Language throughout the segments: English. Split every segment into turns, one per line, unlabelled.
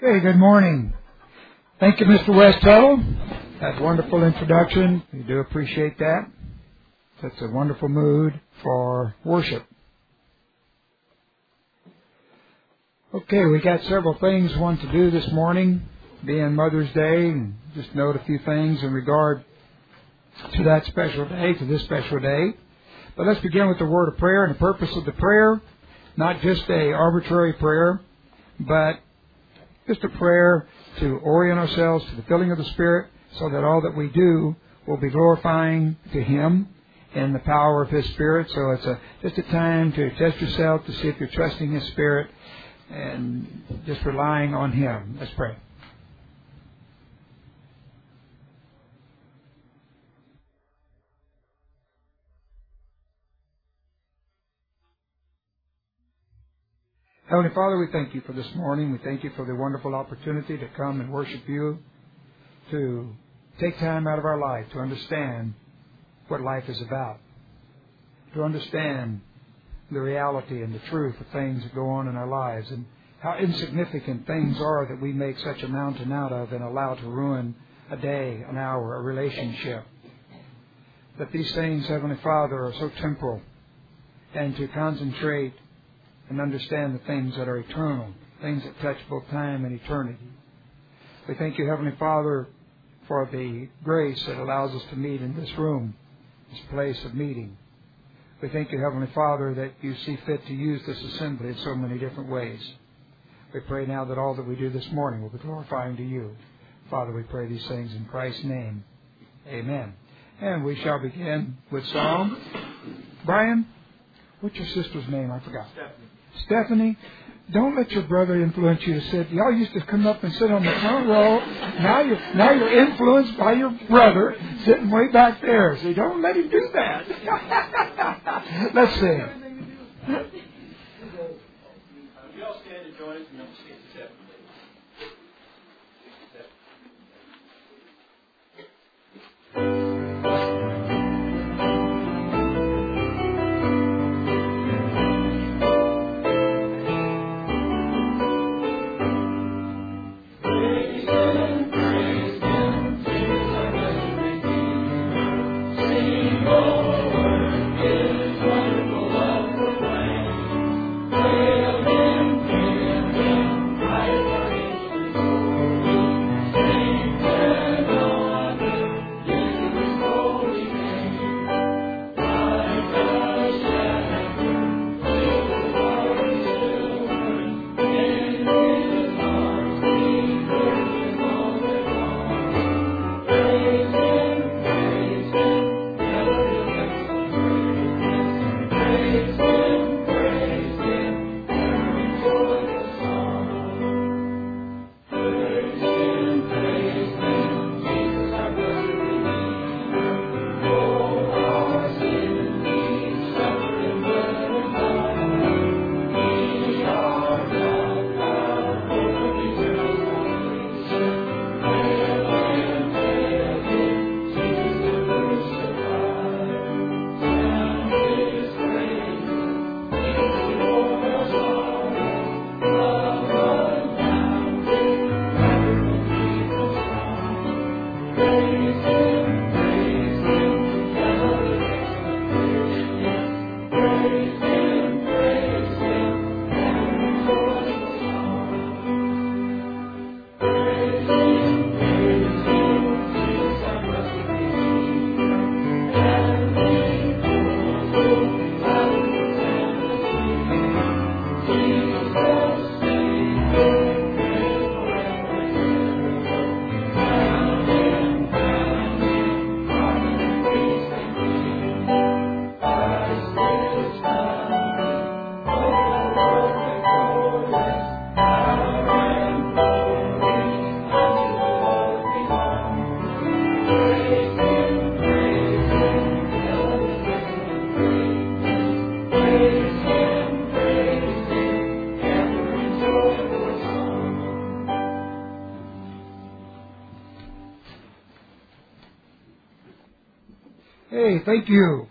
Hey, good morning. Thank you, Mr. West Tuttle. That wonderful introduction. We do appreciate that. That's a wonderful mood for worship. Okay, we got several things we want to do this morning, being Mother's Day, and just note a few things in regard to that special day, to this special day. But let's begin with the word of prayer, and the purpose of the prayer, not just a arbitrary prayer, but just a prayer to orient ourselves to the filling of the Spirit so that all that we do will be glorifying to Him in the power of His Spirit. So it's just a time to test yourself to see if you're trusting His Spirit and just relying on Him. Let's pray. Heavenly Father, we thank You for this morning. We thank You for the wonderful opportunity to come and worship You, to take time out of our life to understand what life is about, to understand the reality and the truth of things that go on in our lives and how insignificant things are that we make such a mountain out of and allow to ruin a day, an hour, a relationship. That these things, Heavenly Father, are so temporal, and to concentrate and understand the things that are eternal, things that touch both time and eternity. We thank You, Heavenly Father, for the grace that allows us to meet in this room, this place of meeting. We thank You, Heavenly Father, that You see fit to use this assembly in so many different ways. We pray now that all that we do this morning will be glorifying to You. Father, we pray these things in Christ's name. Amen. And we shall begin with song. Brian, what's your sister's name? I forgot. Stephanie, don't let your brother influence you to sit. Y'all used to come up and sit on the front row. Now you're influenced by your brother sitting way back there. So don't let him do that. Let's sing.
We all stand and join us in number 67.
Thank you.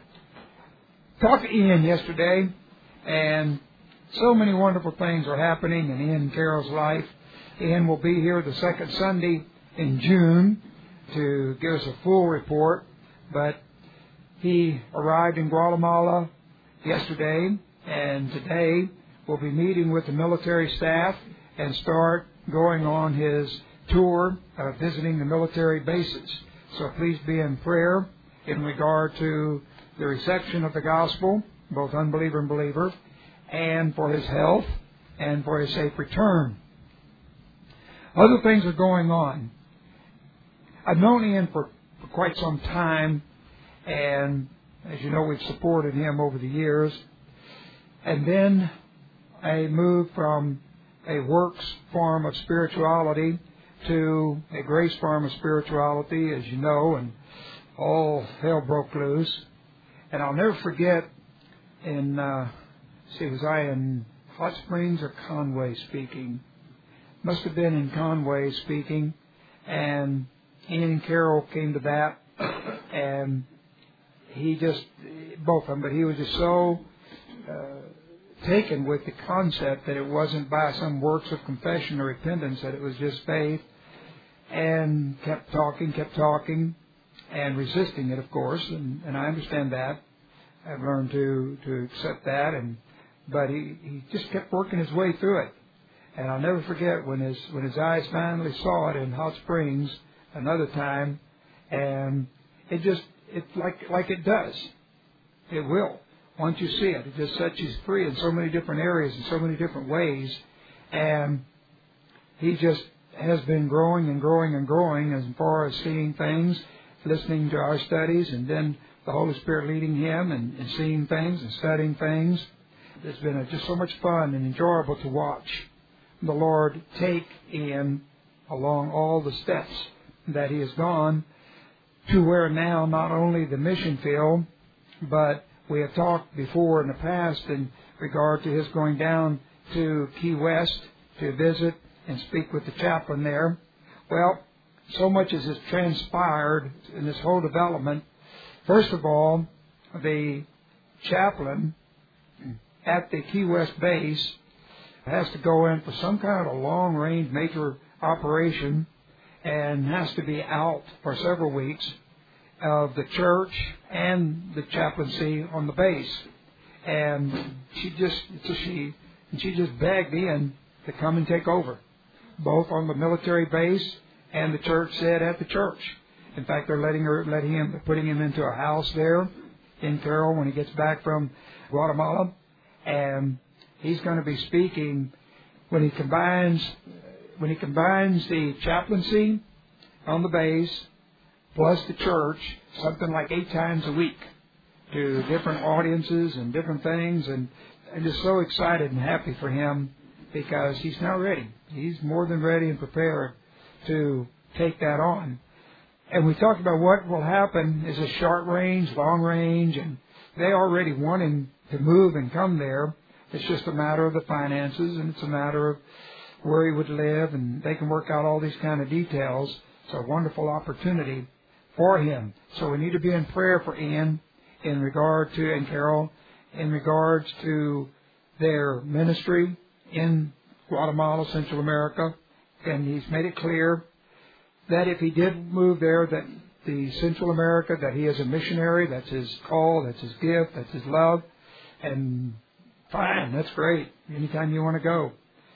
Talked to Ian yesterday, and so many wonderful things are happening in Ian Carroll's life. Ian will be here the second Sunday in June to give us a full report, but he arrived in Guatemala yesterday, and today we'll be meeting with the military staff and start going on his tour of visiting the military bases. So please be in prayer in regard to the reception of the gospel, both unbeliever and believer, and for his health and for his safe return. Other things are going on. I've known Ian for quite some time, and as you know, we've supported him over the years. And then I moved from a works form of spirituality to a grace form of spirituality, as you know, and all hell broke loose. And I'll never forget was I in Hot Springs or Conway speaking? Must have been in Conway speaking, and Ian and Carol came to that, and both of them, but he was just so taken with the concept that it wasn't by some works of confession or repentance, that it was just faith, and kept talking, and resisting it, of course, and I understand that. I've learned to accept that, but he just kept working his way through it. And I'll never forget when his eyes finally saw it in Hot Springs another time, and it's like it does. It will. Once you see it, it just sets you free in so many different areas, in so many different ways. And he just has been growing and growing and growing as far as seeing things, listening to our studies, and then the Holy Spirit leading him and seeing things and studying things. It's been just so much fun and enjoyable to watch the Lord take Ian along all the steps that he has gone to where now not only the mission field, but we have talked before in the past in regard to his going down to Key West to visit and speak with the chaplain there. Well, so much as has transpired in this whole development. First of all, the chaplain at the Key West base has to go in for some kind of a long-range major operation and has to be out for several weeks of the church and the chaplaincy on the base. And she just begged Ian to come and take over, both on the military base and the church said at the church. In fact, they're putting him into a house there in Carroll when he gets back from Guatemala, and he's going to be speaking when he combines the chaplaincy on the base plus the church, something like 8 times a week to different audiences and different things. And I'm just so excited and happy for him because he's now ready. He's more than ready and prepared to take that on. And we talked about what will happen is a short range, long range, and they already wanting to move and come there. It's just a matter of the finances, and it's a matter of where he would live, and they can work out all these kind of details. It's a wonderful opportunity for him. So we need to be in prayer for Ian and Carol in regards to their ministry in Guatemala, Central America. And he's made it clear that if he did move there, that the Central America, that he is a missionary, that's his call, that's his gift, that's his love. And fine, that's great. Anytime you want to go.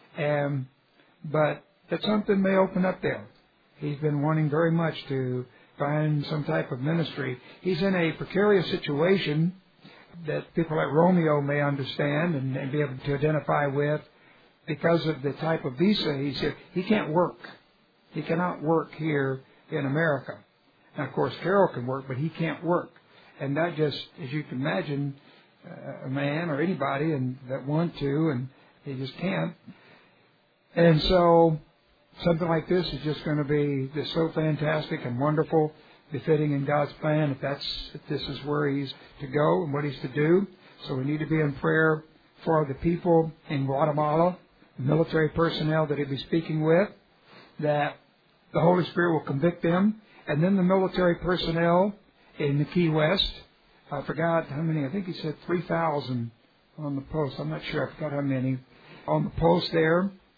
But that something may open up there. He's been wanting very much to find some type of ministry. He's in a precarious situation that people like Romeo may understand and be able to identify with because of the type of visa he's here. He can't work. He cannot work here in America. Now, of course, Carol can work, but he can't work. And that just, as you can imagine, a man or anybody that want to, and they just can't. And so something like this is just going to be just so fantastic and wonderful, befitting in God's plan if this is where he's to go and what he's to do. So we need to be in prayer for the people in Guatemala, the military personnel that he'll be speaking with, that the Holy Spirit will convict them, and then the military personnel in the Key West. I forgot how many. I think he said 3,000 on the post. I'm not sure. I forgot how many on the post there.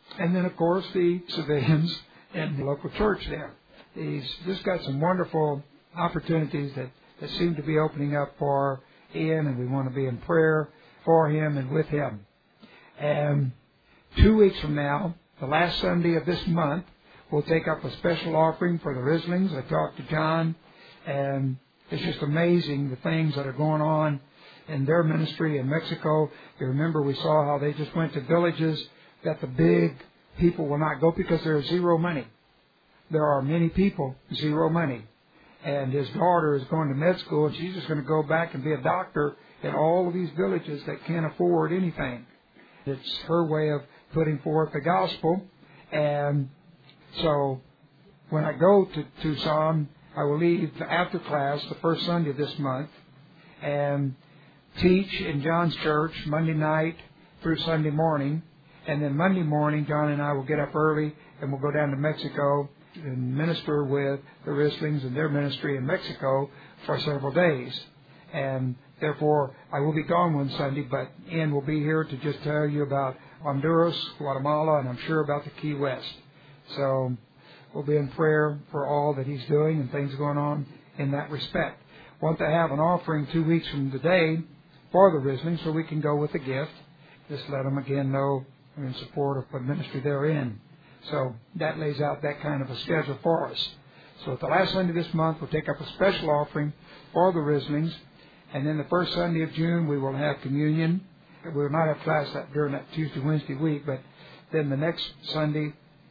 And then, of course, the civilians and the local church there. He's just got some wonderful opportunities that seem to be opening up for Ian, and we want to be in prayer for him and with him. And 2 weeks from now, the last Sunday of this month, we'll take up a special offering for the Rislings. I talked to John, and it's just amazing the things that are going on in their ministry in Mexico. You remember we saw how they just went to villages that the big people will not go because there's zero money. There are many people, zero money. And his daughter is going to med school, and she's just going to go back and be a doctor in all of these villages that can't afford anything. It's her way of putting forth the gospel. And so when I go to Tucson, I will leave after class the first Sunday of this month and teach in John's church Monday night through Sunday morning. And then Monday morning, John and I will get up early and we'll go down to Mexico and minister with the Rislings and their ministry in Mexico for several days. And therefore, I will be gone one Sunday, but Ian will be here to just tell you about Honduras, Guatemala, and I'm sure about the Key West. So we'll be in prayer for all that he's doing and things going on in that respect. Want to have an offering 2 weeks from today for the Rislings so we can go with a gift. Just let them again know we're in support of the ministry they're in. So that lays out that kind of a schedule for us. So at the last Sunday of this month, we'll take up a special offering for the Rislings. And then the first Sunday of June, we will have communion. We will not have class during that Tuesday, Wednesday week, but then the next Sunday,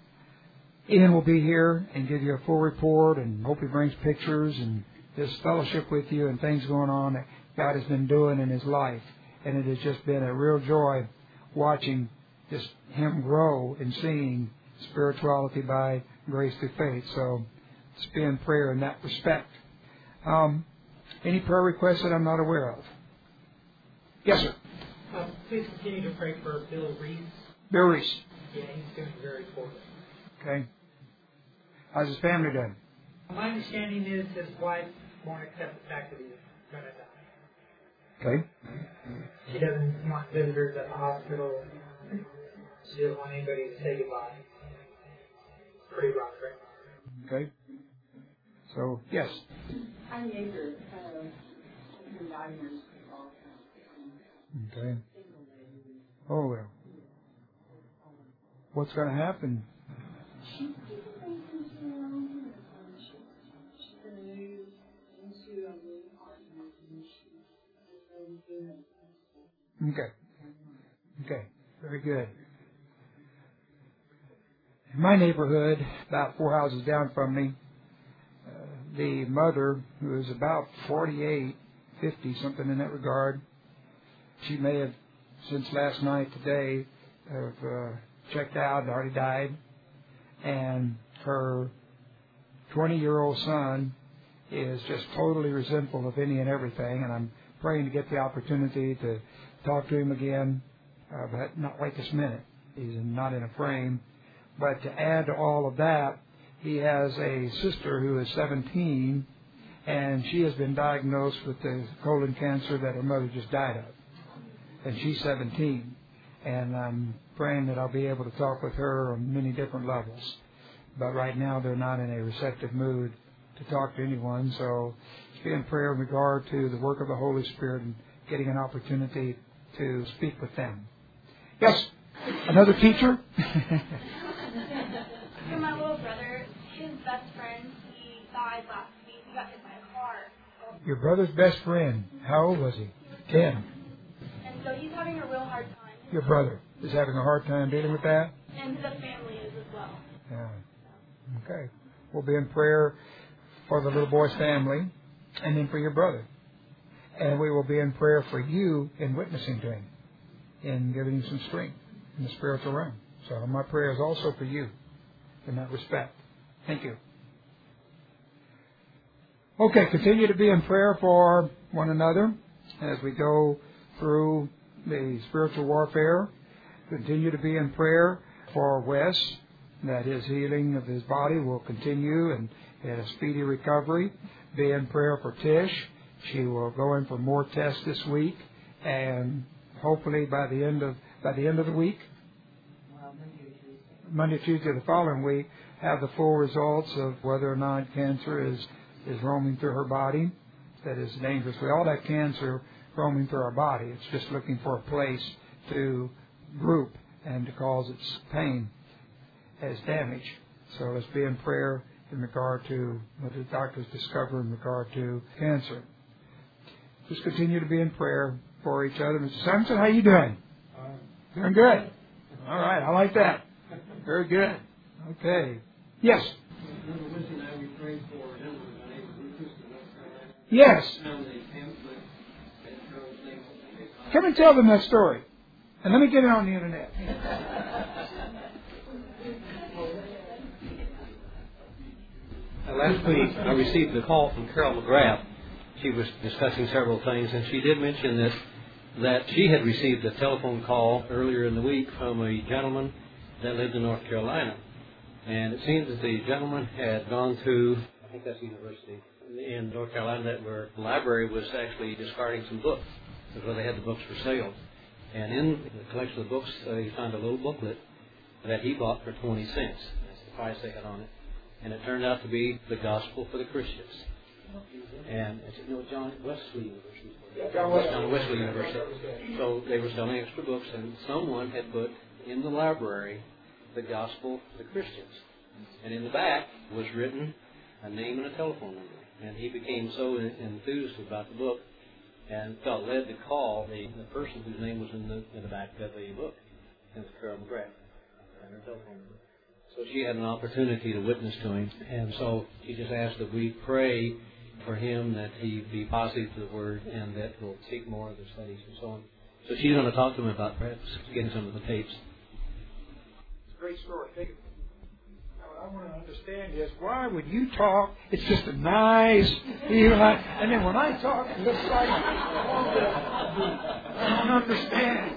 Ian will be here and give you a full report, and hope he brings pictures and just fellowship with you and things going on that God has been doing in his life. And it has just been a real joy watching just him grow and seeing spirituality by grace through faith. So let's be in prayer in that respect. Any prayer requests that I'm not aware of? Yes, sir.
Please continue to pray for Bill Reese.
Bill Reese.
Yeah, he's doing very poorly.
Okay. How's his family doing?
My understanding is his wife won't accept the fact that he's going to die.
Okay.
She doesn't want visitors at the hospital. She doesn't want anybody to say goodbye. It's pretty rough right now.
Okay. So, yes.
Our neighbor has been diagnosed with Alzheimer's.
Okay. Oh, well. What's going to happen?
She's getting things around. She's going to move into a new apartment, and she's really good.
Okay. Okay. Very good. In my neighborhood, about 4 houses down from me, the mother, who is about 48, 50, something in that regard, she may have, since last night, today, have checked out and already died. And her 20-year-old son is just totally resentful of any and everything. And I'm praying to get the opportunity to talk to him again, but not right this minute. He's not in a frame. But to add to all of that, he has a sister who is 17, and she has been diagnosed with the colon cancer that her mother just died of. And she's 17. And I'm praying that I'll be able to talk with her on many different levels. But right now they're not in a receptive mood to talk to anyone. So just be in prayer in regard to the work of the Holy Spirit and getting an opportunity to speak with them. Yes? Another teacher?
So my little brother, his best friend, he died last week. He got hit by a car.
Your brother's best friend. How old was he? 10.
And so he's having a real hard time.
Your brother is having a hard time dealing with that?
And the family is as well.
Yeah. Okay. We'll be in prayer for the little boy's family and then for your brother. And we will be in prayer for you in witnessing to him and giving him some strength in the spiritual realm. So my prayer is also for you in that respect. Thank you. Okay, continue to be in prayer for one another as we go through the spiritual warfare. Continue to be in prayer for Wes, that his healing of his body will continue and a speedy recovery. Be in prayer for Tish. She will go in for more tests this week, and hopefully by the end of the week. Monday, Tuesday of the following week, have the full results of whether or not cancer is roaming through her body that is dangerous. We all have cancer roaming through our body. It's just looking for a place to group and to cause its pain as damage. So let's be in prayer in regard to what the doctors discover in regard to cancer. Just continue to be in prayer for each other. Mr. Sampson, how you doing? Doing good. All right, I like that. Very good. Okay. Yes. Yes. Come and tell them that story. And let me get it on the internet.
Last week, I received a call from Carol McGrath. She was discussing several things, and she did mention that she had received a telephone call earlier in the week from a gentleman that lived in North Carolina. And it seems that the gentleman had gone to, I think that's the university in North Carolina, where the library was actually discarding some books, where they had the books for sale. And in the collection of the books, he found a little booklet that he bought for 20 cents. That's the price they had on it. And it turned out to be the Gospel for the Christians. And it's John Wesley University. John Wesley University. So they were selling extra books, and someone had put in the library the Gospel for the Christians. And in the back was written a name and a telephone number. And he became so enthused about the book and felt led to call the person whose name was in the back of the book. And it's Carol McGrath and her telephone number. So she had an opportunity to witness to him. And so she just asked that we pray for him, that he be positive to the Word, and that he'll seek more of the studies and so on. So she's going to talk to him about perhaps getting some of the tapes.
It's a great story. Now, what I want to understand is, why would you talk? It's just a nice, and then when I talk, it looks like I don't understand.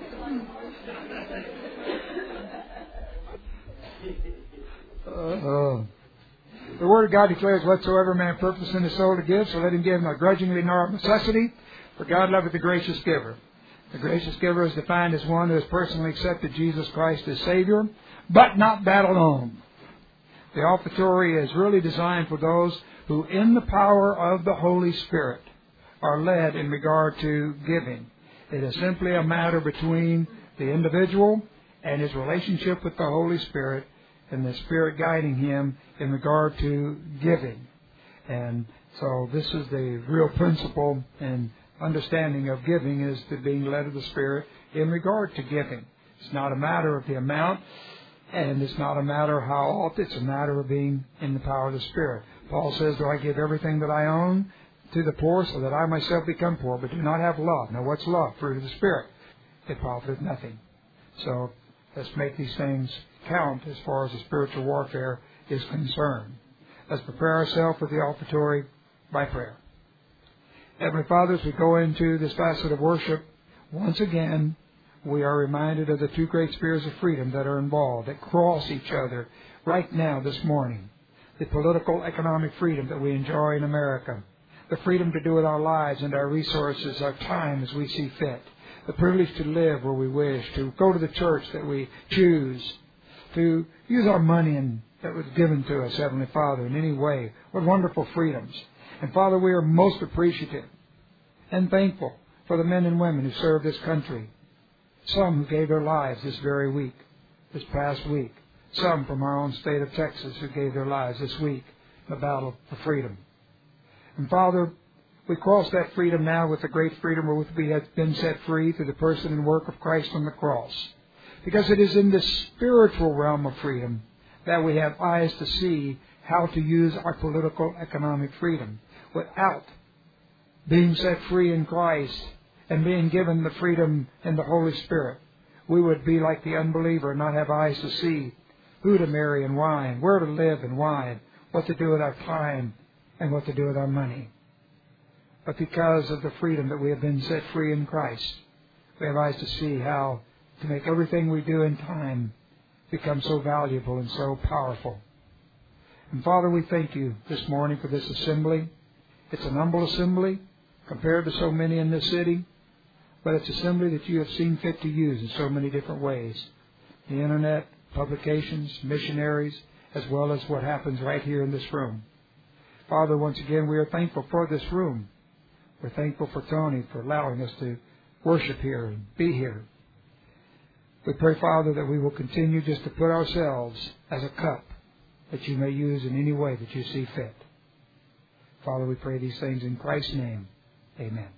The Word of God declares, whatsoever man purpose in his soul to give, so let him give not grudgingly nor of necessity, for God loveth the gracious giver. The gracious giver is defined as one who has personally accepted Jesus Christ as Savior, but not that alone. The offertory is really designed for those who, in the power of the Holy Spirit, are led in regard to giving. It is simply a matter between the individual and his relationship with the Holy Spirit, and the Spirit guiding him in regard to giving. And so this is the real principle and understanding of giving, is to being led of the Spirit in regard to giving. It's not a matter of the amount, and it's not a matter of how often. It's a matter of being in the power of the Spirit. Paul says, do I give everything that I own to the poor, so that I myself become poor, but do not have love? Now what's love? Fruit of the Spirit. It profiteth nothing. So let's make these things count as far as the spiritual warfare is concerned. Let's prepare ourselves for the offertory by prayer. Heavenly Father, as we go into this facet of worship, once again, we are reminded of the two great spheres of freedom that are involved, that cross each other right now this morning. The political, economic freedom that we enjoy in America. The freedom to do with our lives and our resources, our time as we see fit. The privilege to live where we wish, to go to the church that we choose, to use our money that was given to us, Heavenly Father, in any way. What wonderful freedoms. And Father, we are most appreciative and thankful for the men and women who serve this country. Some who gave their lives this very week, this past week. Some from our own state of Texas who gave their lives this week in the battle for freedom. And Father, we cross that freedom now with the great freedom wherewith we have been set free through the person and work of Christ on the cross. Because it is in the spiritual realm of freedom that we have eyes to see how to use our political, economic freedom. Without being set free in Christ and being given the freedom in the Holy Spirit, we would be like the unbeliever and not have eyes to see who to marry and why, and where to live and why, and what to do with our time and what to do with our money. But because of the freedom that we have been set free in Christ, we have eyes to see how to make everything we do in time become so valuable and so powerful. And Father, we thank you this morning for this assembly. It's an humble assembly compared to so many in this city, but it's an assembly that you have seen fit to use in so many different ways. The internet, publications, missionaries, as well as what happens right here in this room. Father, once again, we are thankful for this room. We're thankful for Tony for allowing us to worship here and be here. We pray, Father, that we will continue just to put ourselves as a cup that you may use in any way that you see fit. Father, we pray these things in Christ's name. Amen.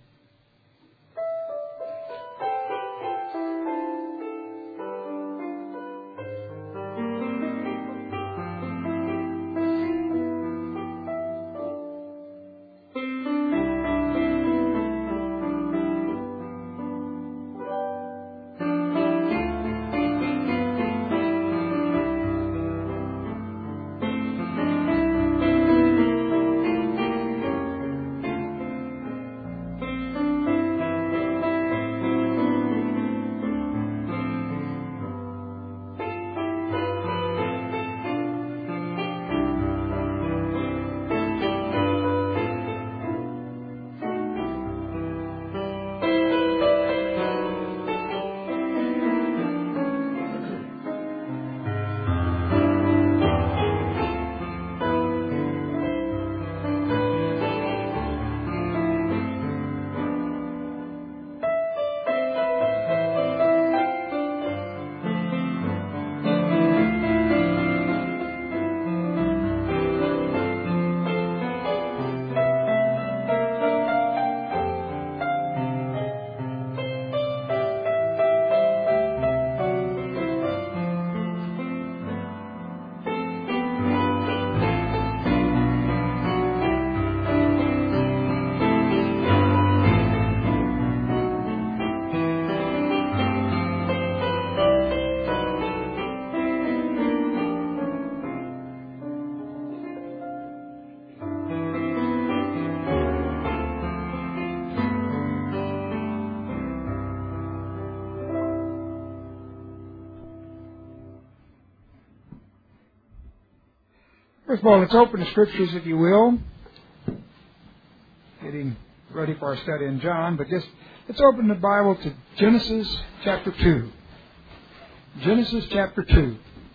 First of all, let's open the Scriptures, if you will. Getting ready for our study in John, but just let's open the Bible to Genesis chapter 2. Genesis chapter 2.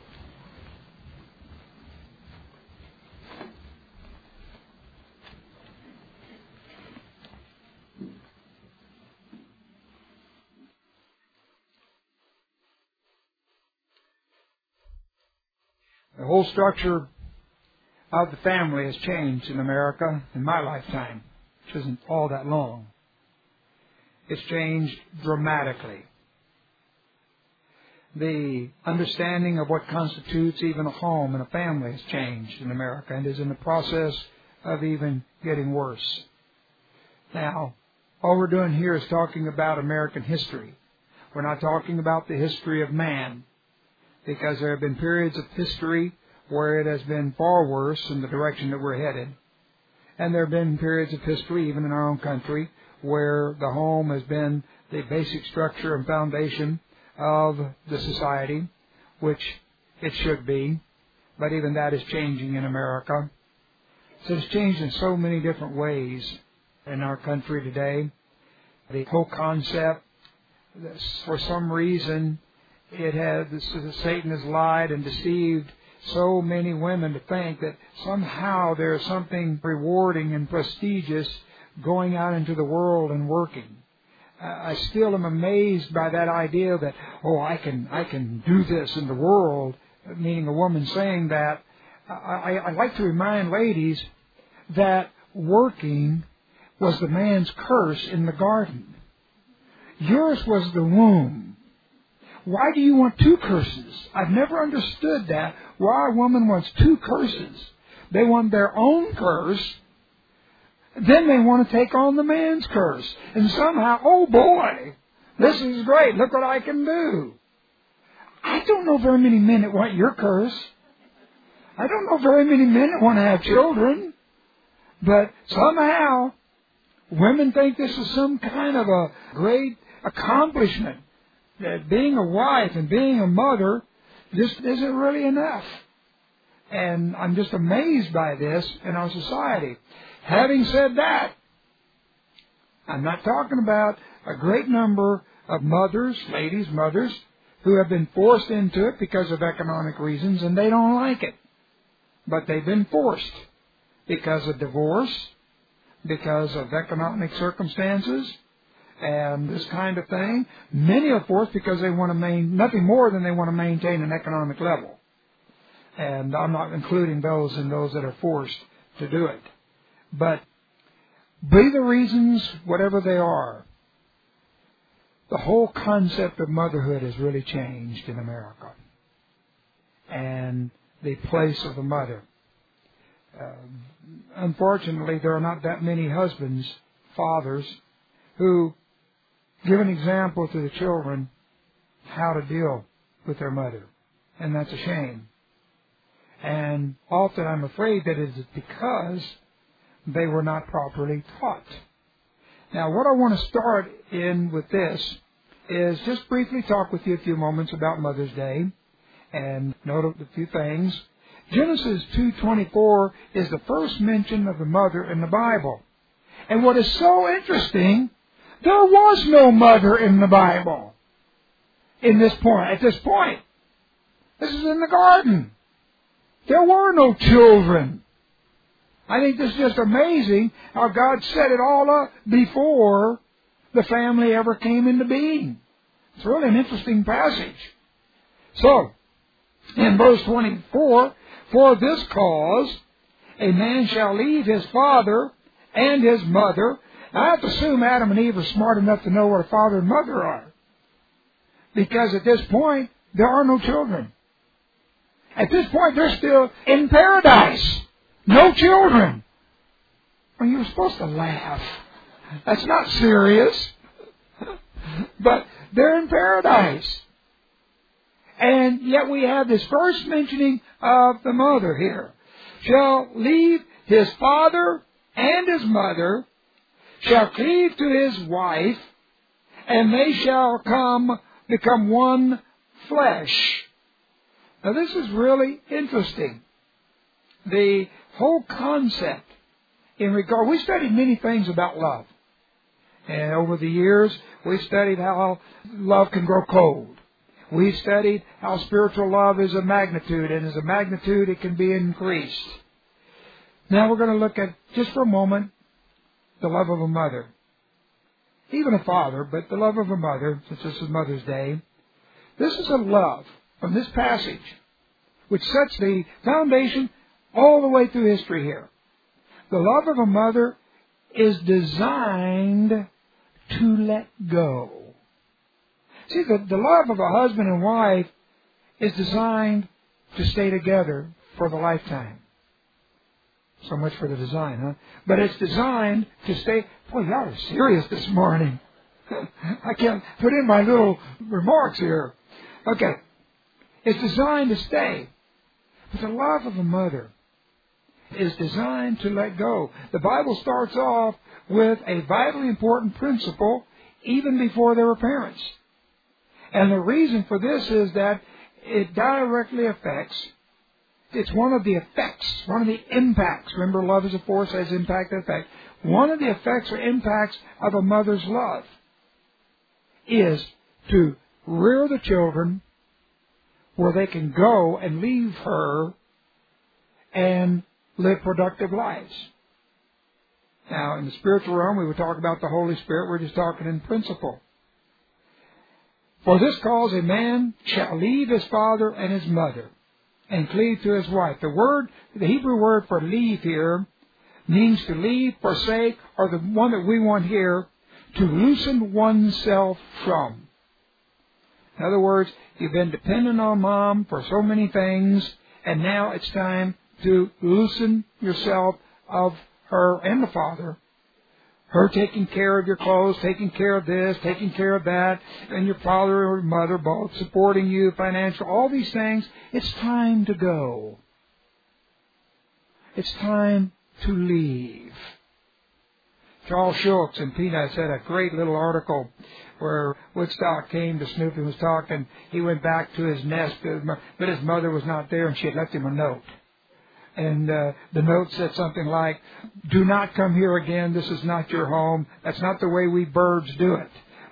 The whole structure of the family has changed in America in my lifetime, which isn't all that long. It's changed dramatically. The understanding of what constitutes even a home and a family has changed in America and is in the process of even getting worse. Now, all we're doing here is talking about American history. We're not talking about the history of man, because there have been periods of history where it has been far worse in the direction that we're headed. And there have been periods of history, even in our own country, where the home has been the basic structure and foundation of the society, which it should be. But even that is changing in America. So it's changed in so many different ways in our country today. The whole concept, for some reason, Satan has lied and deceived so many women to think that somehow there's something rewarding and prestigious going out into the world and working. I still am amazed by that idea that, I can do this in the world, meaning a woman saying that. I like to remind ladies that working was the man's curse in the garden. Yours was the womb. Why do you want two curses? I've never understood that. Why a woman wants two curses. They want their own curse, then they want to take on the man's curse. And somehow, oh boy, this is great. Look what I can do. I don't know very many men that want your curse. I don't know very many men that want to have children. But somehow, women think this is some kind of a great accomplishment. That being a wife and being a mother just isn't really enough. And I'm just amazed by this in our society. Having said that, I'm not talking about a great number of mothers, ladies, mothers, who have been forced into it because of economic reasons, and they don't like it. But they've been forced because of divorce, because of economic circumstances, and this kind of thing. Many are forced because they want to nothing more than they want to maintain an economic level. And I'm not including those that are forced to do it. But be the reasons, whatever they are, the whole concept of motherhood has really changed in America. And the place of the mother. Unfortunately, there are not that many husbands, fathers, who give an example to the children how to deal with their mother. And that's a shame. And often I'm afraid that it is because they were not properly taught. Now, what I want to start in with this is just briefly talk with you a few moments about Mother's Day and note a few things. Genesis 2:24 is the first mention of the mother in the Bible. And what is so interesting, there was no mother in the Bible at this point. This is in the garden. There were no children. I think this is just amazing how God set it all up before the family ever came into being. It's really an interesting passage. So, in verse 24, for this cause a man shall leave his father and his mother. Now, I have to assume Adam and Eve are smart enough to know what a father and mother are. Because at this point, there are no children. At this point, they're still in paradise. No children. Well, you were supposed to laugh. That's not serious. But they're in paradise. And yet we have this first mentioning of the mother here. Shall leave his father and his mother, shall cleave to his wife, and they shall become one flesh. Now this is really interesting. The whole concept we studied many things about love. And over the years, we studied how love can grow cold. We studied how spiritual love is a magnitude, and as a magnitude, it can be increased. Now we're going to look at, just for a moment, the love of a mother. Even a father, but the love of a mother, since this is Mother's Day. This is a love from this passage, which sets the foundation all the way through history here. The love of a mother is designed to let go. See, the love of a husband and wife is designed to stay together for the lifetime. So much for the design, huh? But it's designed to stay... Boy, y'all are serious this morning. I can't put in my little remarks here. Okay. It's designed to stay. But the love of a mother is designed to let go. The Bible starts off with a vitally important principle even before they were parents. And the reason for this is that it directly affects, it's one of the effects, one of the impacts. Remember, love is a force, has impact and effect. One of the effects or impacts of a mother's love is to rear the children where they can go and leave her and live productive lives. Now, in the spiritual realm, we would talk about the Holy Spirit. We're just talking in principle. For this cause a man shall leave his father and his mother and cleave to his wife. The Hebrew word for leave here means to leave, forsake, or the one that we want here, to loosen oneself from. In other words, you've been dependent on mom for so many things, and now it's time to loosen yourself of her and the father. Her taking care of your clothes, taking care of this, taking care of that, and your father or mother both supporting you, financial, all these things. It's time to go. It's time to leave. Charles Schultz in Peanuts had a great little article where Woodstock came to Snoopy and was talking. He went back to his nest, but his mother was not there, and she had left him a note. And the note said something like, "Do not come here again. This is not your home. That's not the way we birds do it.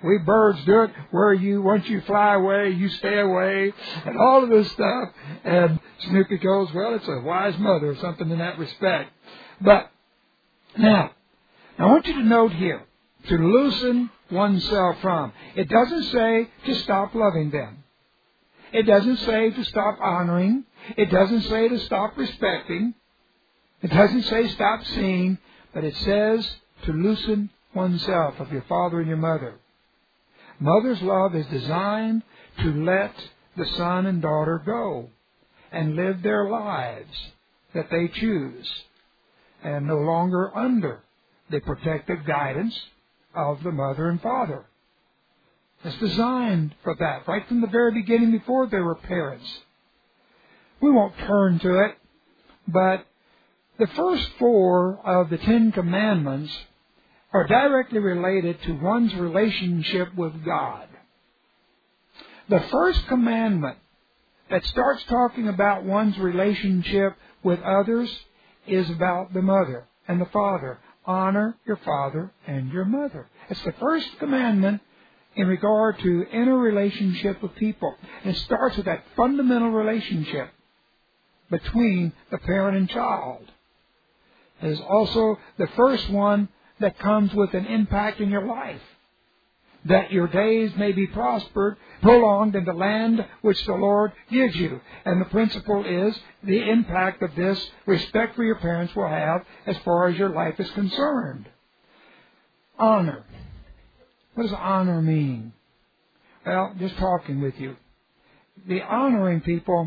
We birds do it where once you fly away, you stay away, and all of this stuff. And Snoopy goes, well, it's a wise mother or something in that respect. But now, I want you to note here, to loosen oneself from. It doesn't say to stop loving them. It doesn't say to stop honoring. It doesn't say to stop respecting. It doesn't say stop seeing. But it says to loosen oneself of your father and your mother. Mother's love is designed to let the son and daughter go and live their lives that they choose and no longer under the protective guidance of the mother and father. It's designed for that right from the very beginning before they were parents. We won't turn to it, but the first 4 of the 10 Commandments are directly related to one's relationship with God. The first commandment that starts talking about one's relationship with others is about the mother and the father. Honor your father and your mother. It's the first commandment in regard to inner relationship with people. And it starts with that fundamental relationship between the parent and child. It is also the first one that comes with an impact in your life. That your days may be prospered, prolonged in the land which the Lord gives you. And the principle is the impact of this respect for your parents will have as far as your life is concerned. Honor. What does honor mean? Well, just talking with you. The honoring people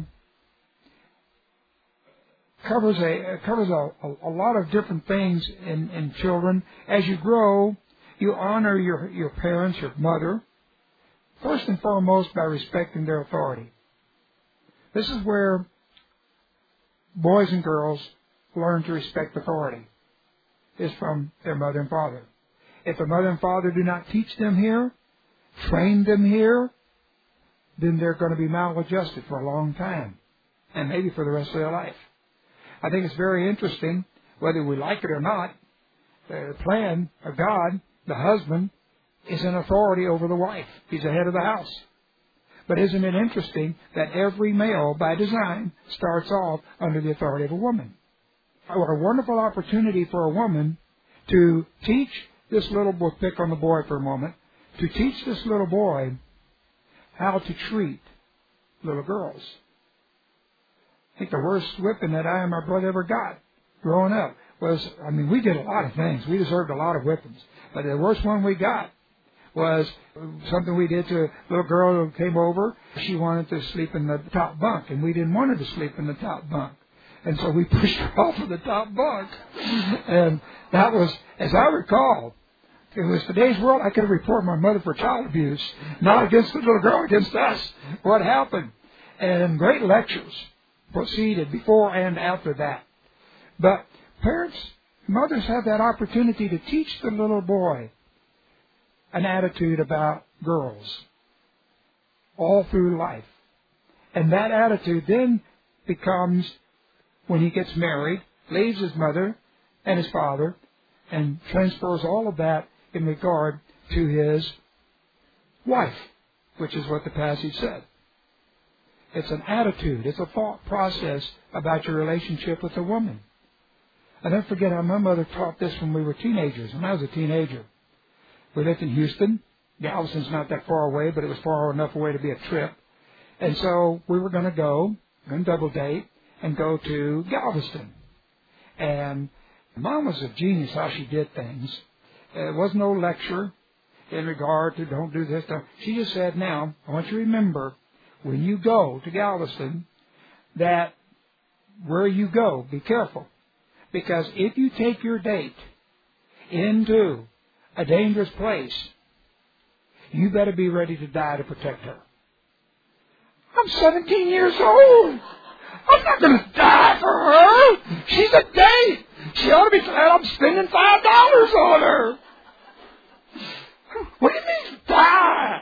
covers a lot of different things in children. As you grow, you honor your parents, your mother, first and foremost by respecting their authority. This is where boys and girls learn to respect authority, is from their mother and father. If the mother and father do not teach them here, train them here, then they're going to be maladjusted for a long time, and maybe for the rest of their life. I think it's very interesting, whether we like it or not, the plan of God, the husband, is an authority over the wife. He's the head of the house. But isn't it interesting that every male, by design, starts off under the authority of a woman? What a wonderful opportunity for a woman to teach this little boy, pick on the boy for a moment, to teach this little boy how to treat little girls. I think the worst whipping that I and my brother ever got growing up was, we did a lot of things. We deserved a lot of whippings. But the worst one we got was something we did to a little girl who came over. She wanted to sleep in the top bunk, and we didn't want her to sleep in the top bunk. And so we pushed her off of the top bunk. And that was, as I recall, if it was today's world, I could have reported my mother for child abuse, not against the little girl, against us. What happened? And great lectures proceeded before and after that. But parents, mothers have that opportunity to teach the little boy an attitude about girls all through life. And that attitude then becomes, when he gets married, leaves his mother and his father and transfers all of that in regard to his wife, which is what the passage said. It's an attitude. It's a thought process about your relationship with a woman. I don't forget how my mother taught this when we were teenagers, when I was a teenager. We lived in Houston. Galveston's not that far away, but it was far enough away to be a trip. And so we were going to go and double date and go to Galveston. And Mom was a genius how she did things. There was no lecture in regard to don't do this. She just said, now, I want you to remember, when you go to Galveston, that where you go, be careful. Because if you take your date into a dangerous place, you better be ready to die to protect her. I'm 17 years old. I'm not going to die for her. She's a date. She ought to be glad I'm spending $5 on her. What do you mean, die?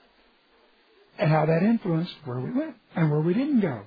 And how that influenced where we went and where we didn't go.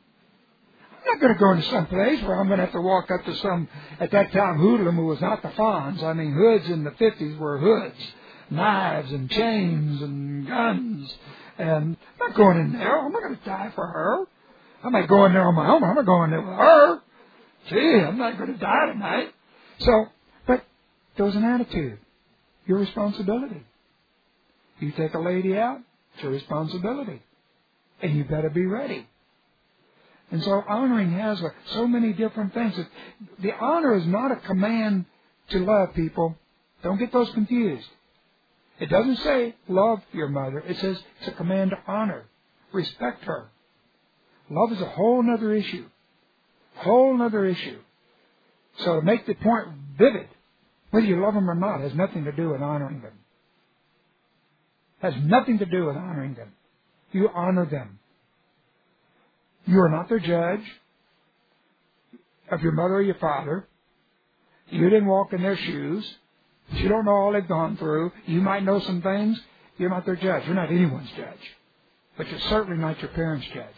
I'm not going to go into some place where I'm going to have to walk up to some, at that time, hoodlum who was not the Fonz. Hoods in the 50s were hoods. knives and chains and guns. And I'm not going in there. I'm not going to die for her. I might go in there on my own. I'm not going there with her. Gee, I'm not going to die tonight. So, but there was an attitude. Your responsibility. You take a lady out, it's your responsibility. And you better be ready. And so honoring has so many different things. The honor is not a command to love people. Don't get those confused. It doesn't say love your mother. It says it's a command to honor. Respect her. Love is a whole other issue. Whole other issue. So to make the point vivid, whether you love them or not has nothing to do with honoring them. Has nothing to do with honoring them. You honor them. You are not their judge of your mother or your father. You didn't walk in their shoes. You don't know all they've gone through. You might know some things. You're not their judge. You're not anyone's judge. But you're certainly not your parents' judge.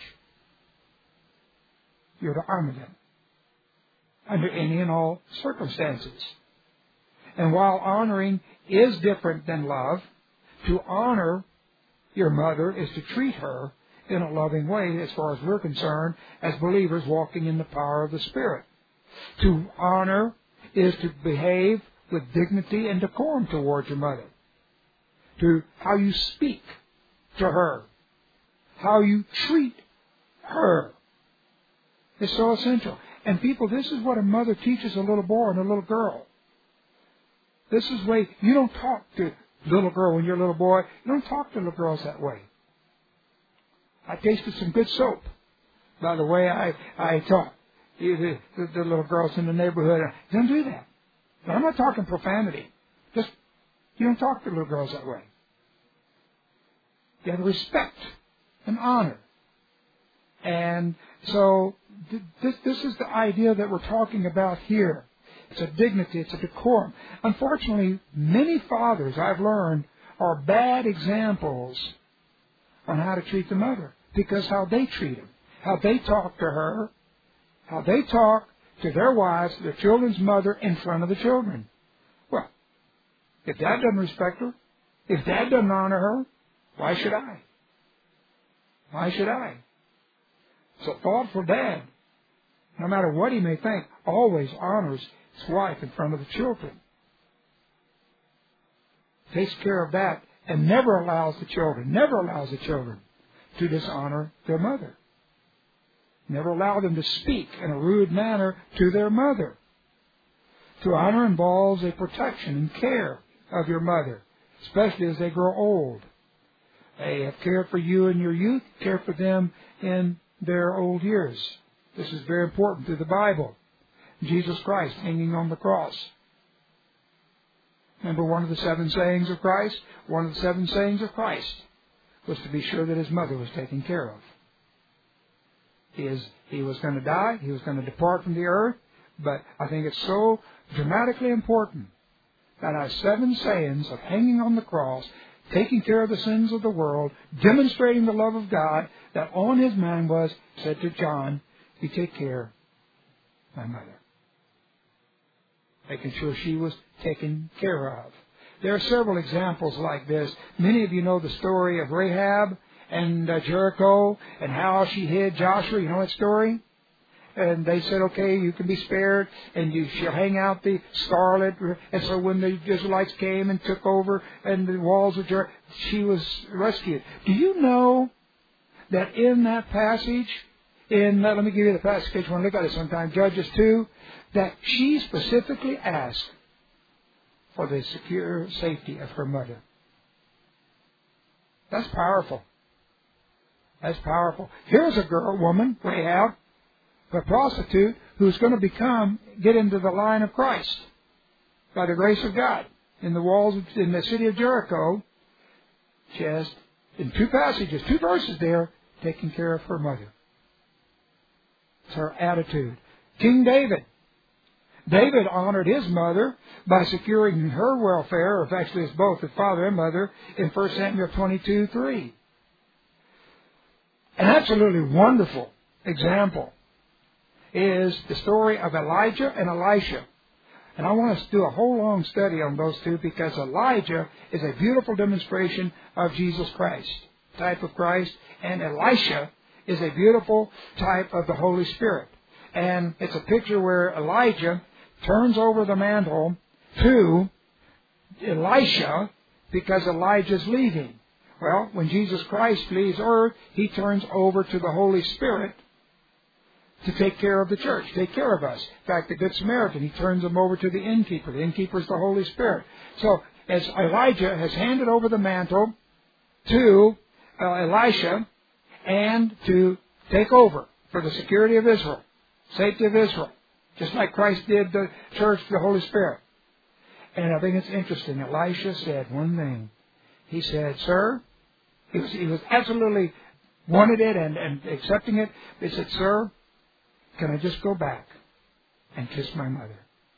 You're to honor them under any and all circumstances. And while honoring is different than love, to honor your mother is to treat her in a loving way, as far as we're concerned, as believers walking in the power of the Spirit. To honor is to behave with dignity and decorum towards your mother. To how you speak to her. How you treat her. It's so essential. And people, this is what a mother teaches a little boy and a little girl. This is the way you don't talk to little girl when you're a little boy. You don't talk to little girls that way. I tasted some good soap by the way I talk. The little girls in the neighborhood. Don't do that. But I'm not talking profanity. Just, you don't talk to little girls that way. You have to respect and honor. And so this is the idea that we're talking about here. It's a dignity, it's a decorum. Unfortunately, many fathers, I've learned, are bad examples on how to treat the mother. Because how they treat them, how they talk to her, how they talk to their wives, their children's mother, in front of the children. Well, if Dad doesn't respect her, if Dad doesn't honor her, why should I? Why should I? So thoughtful dad, no matter what he may think, always honors his wife in front of the children. Takes care of that and never allows the children to dishonor their mother. Never allow them to speak in a rude manner to their mother. To honor involves a protection and care of your mother, especially as they grow old. They have cared for you in your youth, care for them in their old years. This is very important to the Bible. Jesus Christ hanging on the cross. Remember one of the 7 sayings of Christ? One of the 7 sayings of Christ was to be sure that his mother was taken care of. He was going to die. He was going to depart from the earth. But I think it's so dramatically important that our 7 sayings of hanging on the cross, taking care of the sins of the world, demonstrating the love of God, that on his mind was, said to John, you take care of my mother. Making sure she was taken care of. There are several examples like this. Many of you know the story of Rahab and Jericho and how she hid Joshua. You know that story? And they said, okay, you can be spared, and she'll hang out the scarlet. And so when the Israelites came and took over and the walls of Jericho, she was rescued. Do you know that in that passage, let me give you the passage, you want to look at it sometime, Judges 2, that she specifically asked for the secure safety of her mother. That's powerful. That's powerful. Here's a woman, Rahab, a prostitute, who's going to get into the line of Christ by the grace of God. In the walls, in the city of Jericho, she has, in 2 passages, 2 verses there, taking care of her mother. It's her attitude. King David. David honored his mother by securing her welfare, or actually it's both his father and mother, in 1 Samuel 22:3. An absolutely wonderful example is the story of Elijah and Elisha. And I want us to do a whole long study on those two because Elijah is a beautiful demonstration of Jesus Christ, type of Christ, and Elisha is a beautiful type of the Holy Spirit. And it's a picture where Elijah turns over the mantle to Elisha because Elijah's leaving. Well, when Jesus Christ leaves earth, He turns over to the Holy Spirit to take care of the church, take care of us. In fact, the Good Samaritan, He turns them over to the innkeeper. The innkeeper is the Holy Spirit. So, as Elijah has handed over the mantle to Elisha and to take over for the security of Israel, safety of Israel, just like Christ did the church, the Holy Spirit. And I think it's interesting. Elisha said one thing. He said, "Sir," he was absolutely wanted it and accepting it. He said, "Sir, can I just go back and kiss my mother?"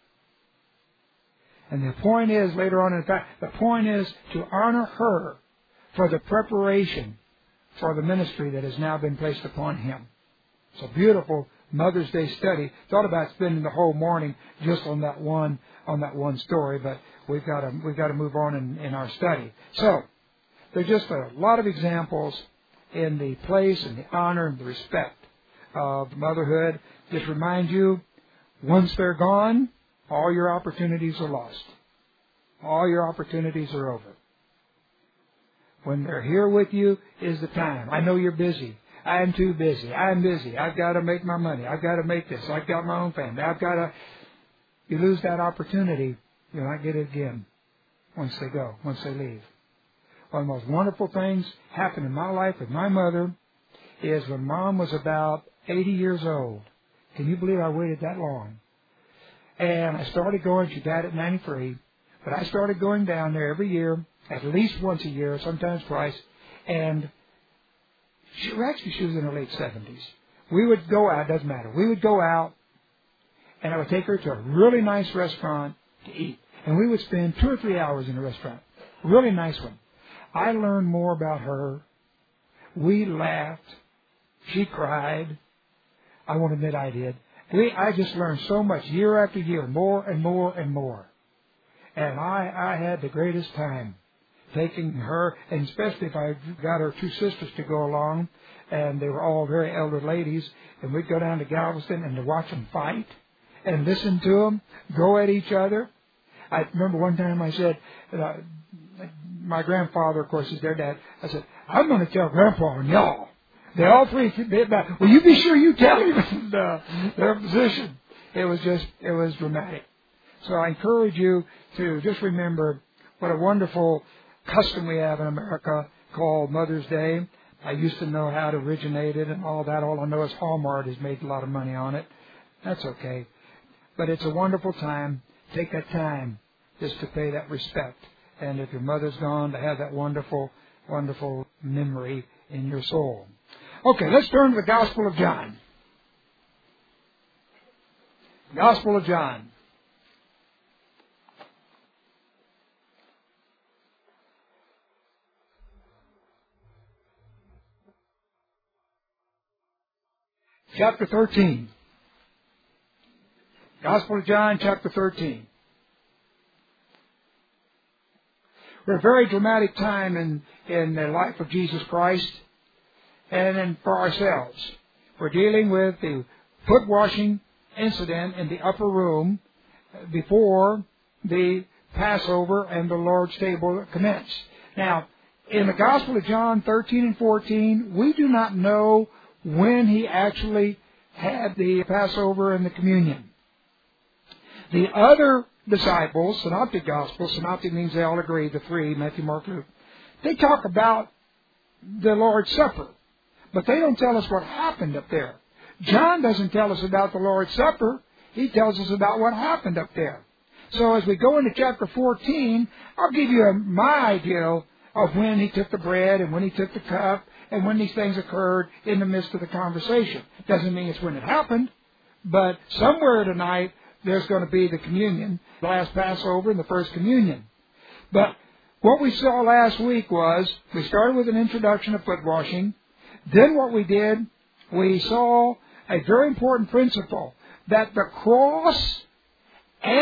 And the point is, later on in fact, the point is to honor her for the preparation for the ministry that has now been placed upon him. It's a beautiful Mother's Day study. Thought about spending the whole morning just on that one story, but we've got to move on in our study. So there's just a lot of examples in the place and the honor and the respect of motherhood. Just remind you, once they're gone, all your opportunities are lost. All your opportunities are over. When they're here with you is the time. I know you're busy. I'm too busy. I'm busy. I've got to make my money. I've got to make this. I've got my own family. You lose that opportunity, you'll not get it again once they go, once they leave. One of the most wonderful things happened in my life with my mother is when Mom was about 80 years old. Can you believe I waited that long? And I started going, she died at 93, but I started going down there every year, at least once a year, sometimes twice, and she was in her late 70s. We would go out, doesn't matter, we would go out, and I would take her to a really nice restaurant to eat. And we would spend 2 or 3 hours in the restaurant. Really nice one. I learned more about her. We laughed. She cried. I won't admit I did. I just learned so much year after year, more and more and more. And I had the greatest time taking her, and especially if I got her 2 sisters to go along, and they were all very elder ladies, and we'd go down to Galveston and to watch them fight and listen to them go at each other. I remember one time I said, my grandfather, of course, is their dad. I said, "I'm going to tell Grandpa and y'all." They all three bit back. "Will you be sure you tell him their position?" It was dramatic. So I encourage you to just remember what a wonderful custom we have in America called Mother's Day. I used to know how it originated and all that. All I know is Hallmark has made a lot of money on it. That's okay. But it's a wonderful time. Take that time just to pay that respect. And if your mother's gone, to have that wonderful, wonderful memory in your soul. Okay, let's turn to the Gospel of John. Gospel of John. Chapter 13. Gospel of John, chapter 13. We're a very dramatic time in the life of Jesus Christ and then for ourselves. We're dealing with the foot washing incident in the upper room before the Passover and the Lord's table commence. Now, in the Gospel of John 13 and 14, we do not know when he actually had the Passover and the communion. The other disciples, synoptic gospels, synoptic means they all agree, the three, Matthew, Mark, Luke, they talk about the Lord's Supper, but they don't tell us what happened up there. John doesn't tell us about the Lord's Supper. He tells us about what happened up there. So as we go into chapter 14, I'll give you my idea of when he took the bread and when he took the cup and when these things occurred in the midst of the conversation. Doesn't mean it's when it happened, but somewhere tonight there's going to be the communion, the last Passover and the first communion. But what we saw last week was, we started with an introduction of foot washing. Then what we did, we saw a very important principle, that the cross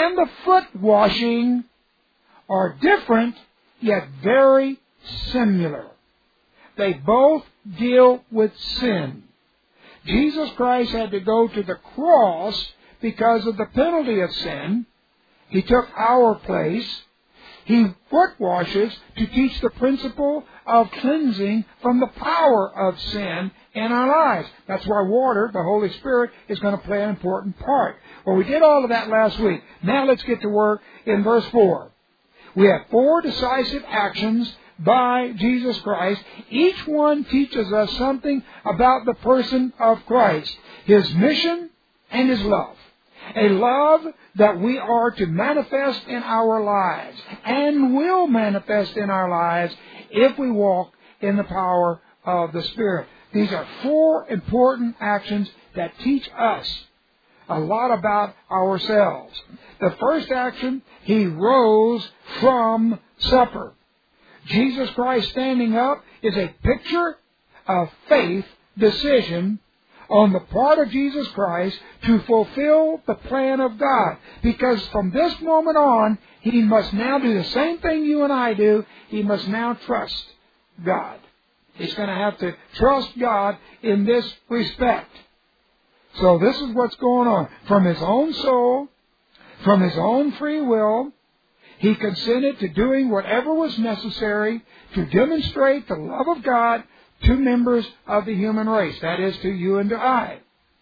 and the foot washing are different, yet very similar. They both deal with sin. Jesus Christ had to go to the cross because of the penalty of sin. He took our place. He foot washes to teach the principle of cleansing from the power of sin in our lives. That's why water, the Holy Spirit, is going to play an important part. Well, we did all of that last week. Now let's get to work in verse 4. We have 4 decisive actions by Jesus Christ. Each one teaches us something about the person of Christ, His mission and His love. A love that we are to manifest in our lives and will manifest in our lives if we walk in the power of the Spirit. These are 4 important actions that teach us a lot about ourselves. The first action, He rose from supper. Jesus Christ standing up is a picture of faith decision on the part of Jesus Christ to fulfill the plan of God. Because from this moment on, He must now do the same thing you and I do. He must now trust God. He's going to have to trust God in this respect. So this is what's going on. From His own soul, from His own free will, He consented to doing whatever was necessary to demonstrate the love of God to members of the human race. That is, to you and to I.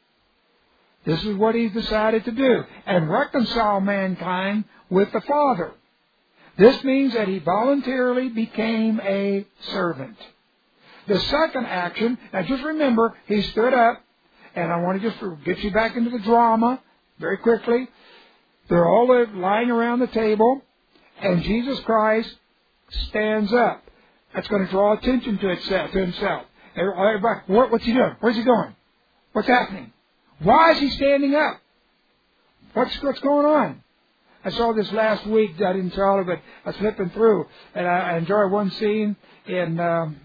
This is what He decided to do. And reconcile mankind with the Father. This means that He voluntarily became a servant. The second action, now just remember, He stood up, and I want to just get you back into the drama very quickly. They're all lying around the table, and Jesus Christ stands up. That's going to draw attention to Himself. Everybody, what's He doing? Where's He going? What's happening? Why is He standing up? What's going on? I saw this last week. I didn't tell it, but I was flipping through, and I enjoyed one scene in,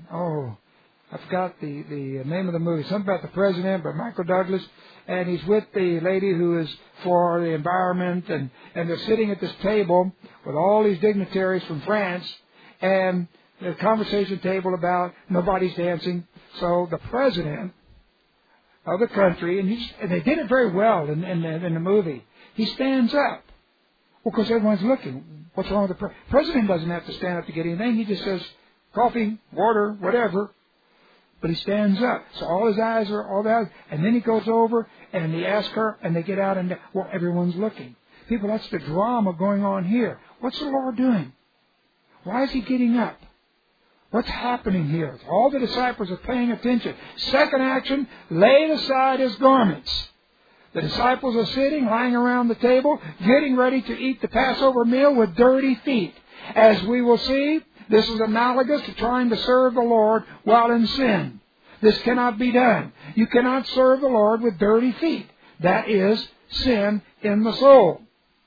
I forgot the name of the movie. Something about the President, by Michael Douglas. And he's with the lady who is for the environment, and they're sitting at this table with all these dignitaries from France, and the conversation table about nobody's dancing. So the president of the country, and they did it very well in the movie, he stands up. Well, because everyone's looking. What's wrong with the president? Doesn't have to stand up to get anything. He just says, coffee, water, whatever. But he stands up. So all his eyes are all that. And then he goes over and he asks her, and they get out, and everyone's looking. People, that's the drama going on here. What's the Lord doing? Why is He getting up? What's happening here? All the disciples are paying attention. Second action, laid aside His garments. The disciples are sitting, lying around the table, getting ready to eat the Passover meal with dirty feet. As we will see, this is analogous to trying to serve the Lord while in sin. This cannot be done. You cannot serve the Lord with dirty feet. That is sin in the soul.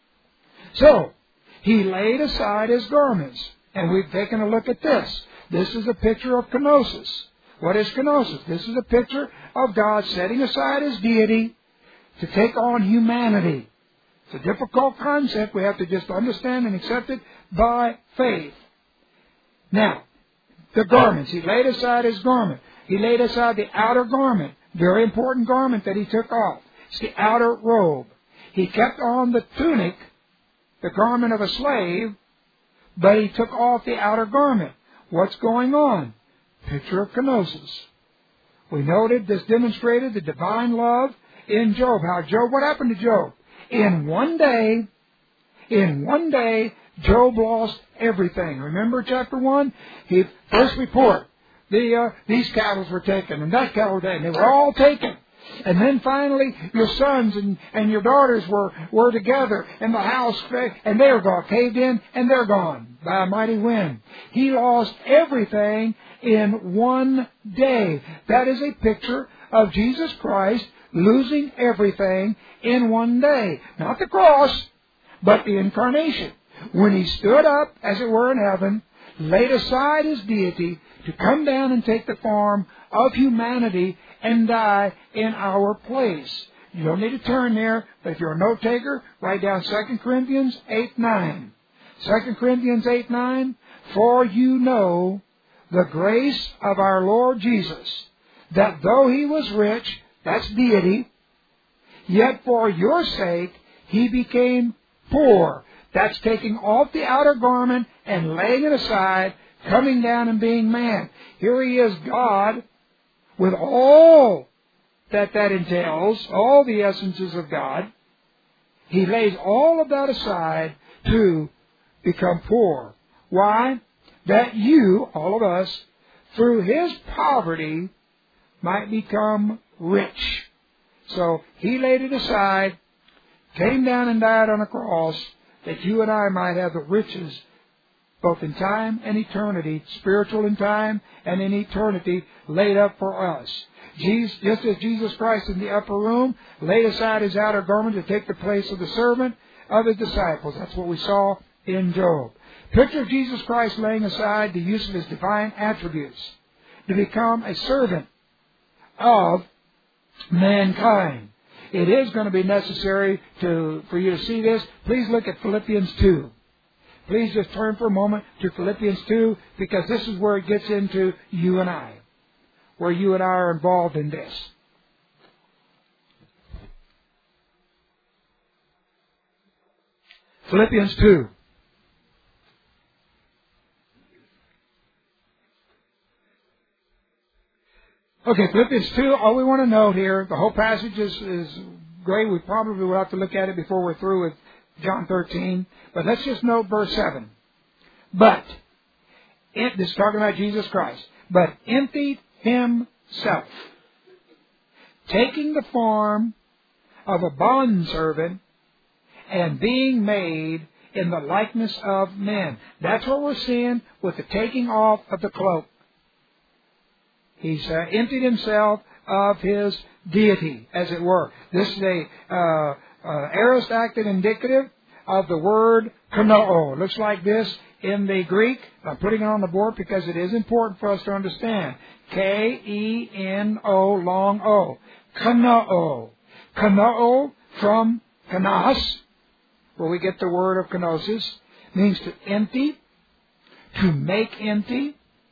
So, He laid aside His garments. And we've taken a look at this. This is a picture of kenosis. What is kenosis? This is a picture of God setting aside His deity to take on humanity. It's a difficult concept. We have to just understand and accept it by faith. Now, the garments. He laid aside His garment. He laid aside the outer garment. Very important garment that He took off. It's the outer robe. He kept on the tunic, the garment of a slave, but He took off the outer garment. What's going on? Picture of kenosis. We noted this demonstrated the divine love in Job. What happened to Job? In one day, Job lost everything. Remember chapter 1? First report, these cattle were taken, and that cattle were taken. They were all taken. And then finally, your sons and your daughters were together in the house, and they were gone, caved in, and they're gone by a mighty wind. He lost everything in one day. That is a picture of Jesus Christ losing everything in one day. Not the cross, but the incarnation. When He stood up, as it were in heaven, laid aside His deity to come down and take the form of humanity and die in our place. You don't need to turn there, but if you're a note taker, write down 2 Corinthians 8:9. 2 Corinthians 8:9, for you know the grace of our Lord Jesus, that though he was rich, that's deity, yet for your sake he became poor. That's taking off the outer garment and laying it aside, coming down and being man. Here he is, God, with all that entails, all the essences of God. He lays all of that aside to become poor. Why? That you, all of us, through his poverty, might become rich. So he laid it aside, came down and died on a cross, that you and I might have the riches, both in time and eternity, spiritual in time and in eternity, laid up for us. Just as Jesus Christ in the upper room laid aside his outer garment to take the place of the servant of his disciples. That's what we saw in Job. Picture of Jesus Christ laying aside the use of his divine attributes to become a servant of mankind. It is going to be necessary for you to see this. Please look at Philippians 2. Please just turn for a moment to Philippians 2, because this is where it gets into you and I, where you and I are involved in this. Philippians 2. Okay, Philippians 2, all we want to note here, the whole passage is great. We probably will have to look at it before we're through with John 13. But let's just note verse 7. But, this is talking about Jesus Christ, but emptied himself, taking the form of a bondservant and being made in the likeness of men. That's what we're seeing with the taking off of the cloak. He's emptied himself of his deity, as it were. This is a aorist acted indicative of the word kanoo. It looks like this in the Greek. I'm putting it on the board because it is important for us to understand. K-E-N-O, long O. Kanoo. Kanoo from kanos, where we get the word of kenosis, means to empty, to make empty,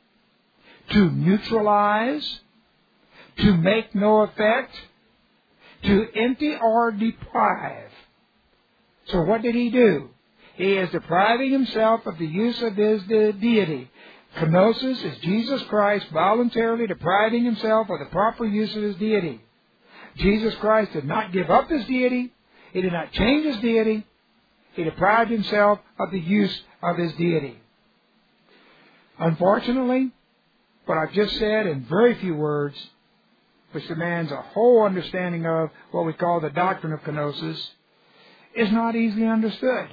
to neutralize, to make no effect, to empty or deprive. So what did he do? He is depriving himself of the use of his deity. Kenosis is Jesus Christ voluntarily depriving himself of the proper use of his deity. Jesus Christ did not give up his deity. He did not change his deity. He deprived himself of the use of his deity. Unfortunately, what I've just said in very few words, which demands a whole understanding of what we call the doctrine of kenosis, is not easily understood.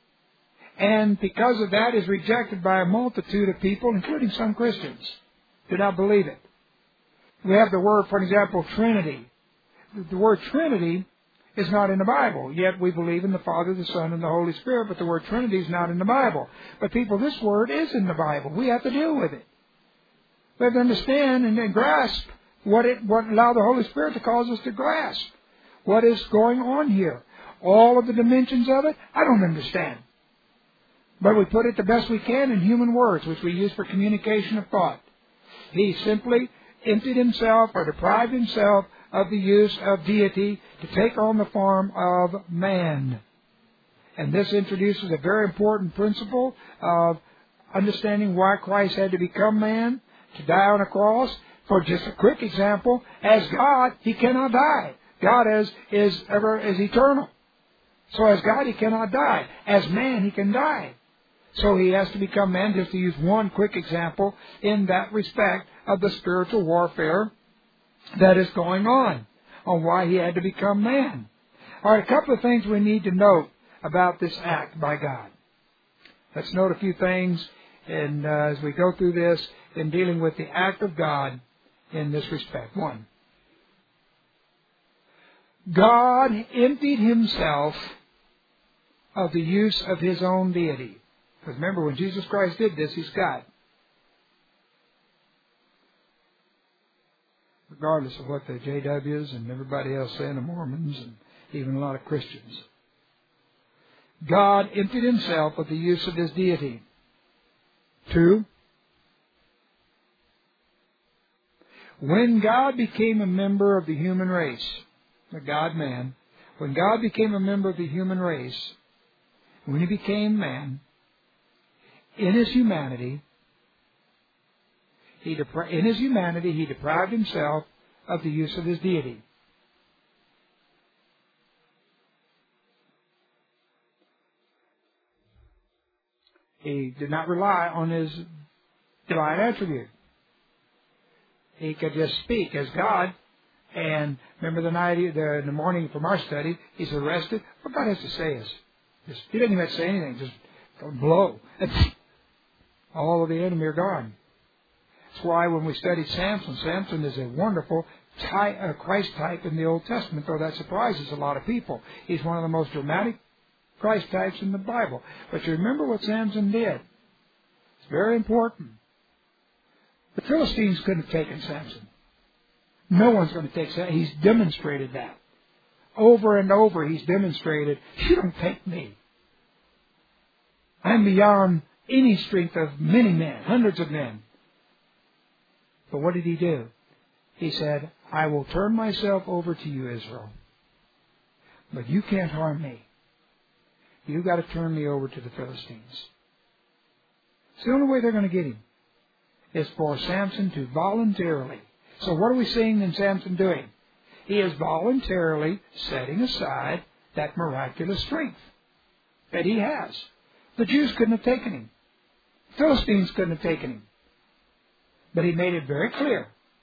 And because of that is rejected by a multitude of people, including some Christians, do not believe it. We have the word, for example, Trinity. The word Trinity is not in the Bible. Yet we believe in the Father, the Son, and the Holy Spirit, but the word Trinity is not in the Bible. But people, this word is in the Bible. We have to deal with it. We have to understand and grasp what allow the Holy Spirit to cause us to grasp. What is going on here? All of the dimensions of it, I don't understand. But we put it the best we can in human words, which we use for communication of thought. He simply emptied himself or deprived himself of the use of deity to take on the form of man. And this introduces a very important principle of understanding why Christ had to become man, to die on a cross. For just a quick example, as God, he cannot die. God is eternal. So as God, he cannot die. As man, he can die. So he has to become man, just to use one quick example in that respect of the spiritual warfare that is going on why he had to become man. All right, a couple of things we need to note about this act by God. Let's note a few things and as we go through this in dealing with the act of God in this respect. One, God emptied himself of the use of his own deity. Because remember, when Jesus Christ did this, he's God. regardless of what the JWs and everybody else say, and the Mormons and even a lot of Christians. God emptied himself of the use of his deity. 2, when God became a member of the human race, the God-man, when God became a member of the human race, when he became man, in his humanity, he deprived himself of the use of his deity. He did not rely on his divine attribute. He could just speak as God. And remember the night, in the morning from our study, he's arrested. What God has to say is, he doesn't even have to say anything, just blow. All of the enemy are gone. That's why when we studied Samson is a wonderful Christ type in the Old Testament, though that surprises a lot of people. He's one of the most dramatic Christ types in the Bible. But you remember what Samson did. It's very important. The Philistines couldn't have taken Samson. No one's going to take Samson. He's demonstrated that. Over and over he's demonstrated, you don't take me. I'm beyond any strength of many men, hundreds of men. But what did he do? He said, I will turn myself over to you, Israel. But you can't harm me. You've got to turn me over to the Philistines. It's the only way they're going to get him. Is for Samson to voluntarily. So what are we seeing in Samson doing? He is voluntarily setting aside that miraculous strength that he has. The Jews couldn't have taken him. The Philistines couldn't have taken him. But he made it very clear.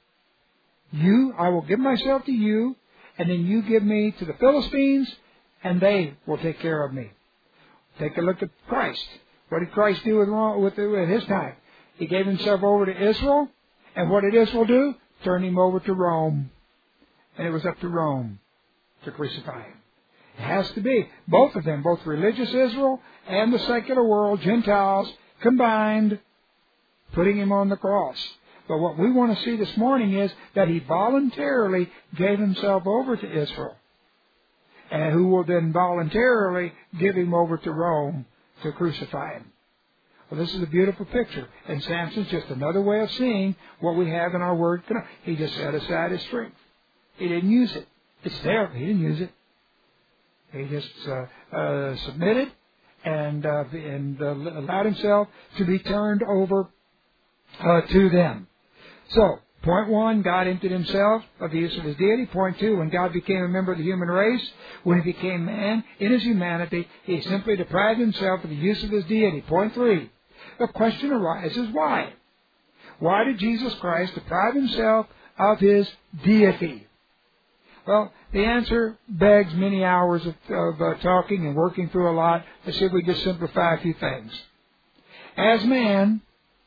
I will give myself to you, and then you give me to the Philistines, and they will take care of me. Take a look at Christ. What did Christ do with his time? He gave himself over to Israel, and what did Israel do? Turn him over to Rome. And it was up to Rome to crucify him. It has to be. Both of them, both religious Israel and the secular world, Gentiles, combined, putting him on the cross. But what we want to see this morning is that he voluntarily gave himself over to Israel, and who will then voluntarily give him over to Rome to crucify him. Well, this is a beautiful picture, and Samson's just another way of seeing what we have in our Word. He just set aside his strength. He didn't use it. It's there, but he didn't use it. He just submitted and allowed himself to be turned over to them. So, point 1, God emptied himself of the use of his deity. Point 2, when God became a member of the human race, when he became man, in his humanity, he simply deprived himself of the use of his deity. Point 3, the question arises, why? Why did Jesus Christ deprive himself of his deity? Well, the answer begs many hours of talking and working through a lot. Let's see if we just simplify a few things. As man,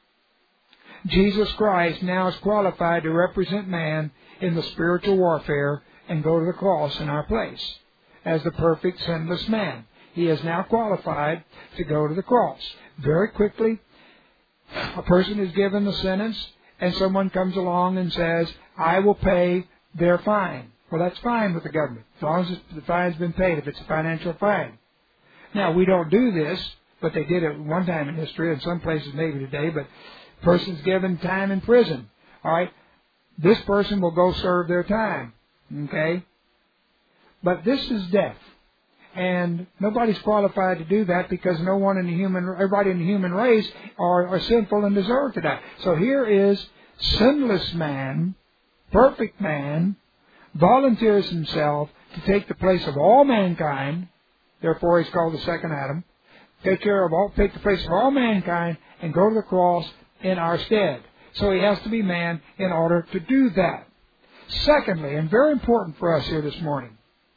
Jesus Christ now is qualified to represent man in the spiritual warfare and go to the cross in our place. As the perfect, sinless man, he is now qualified to go to the cross. Very quickly, a person is given the sentence, and someone comes along and says, I will pay their fine. Well, that's fine with the government, as long as the fine's been paid, if it's a financial fine. Now, we don't do this, but they did it one time in history, in some places maybe today, but person's given time in prison. All right? This person will go serve their time. Okay? But this is death. And nobody's qualified to do that because everybody in the human race are sinful and deserve to die. So here is sinless man, perfect man, volunteers himself to take the place of all mankind. Therefore, he's called the second Adam. Take the place of all mankind and go to the cross in our stead. So he has to be man in order to do that. Secondly, and very important for us here this morning,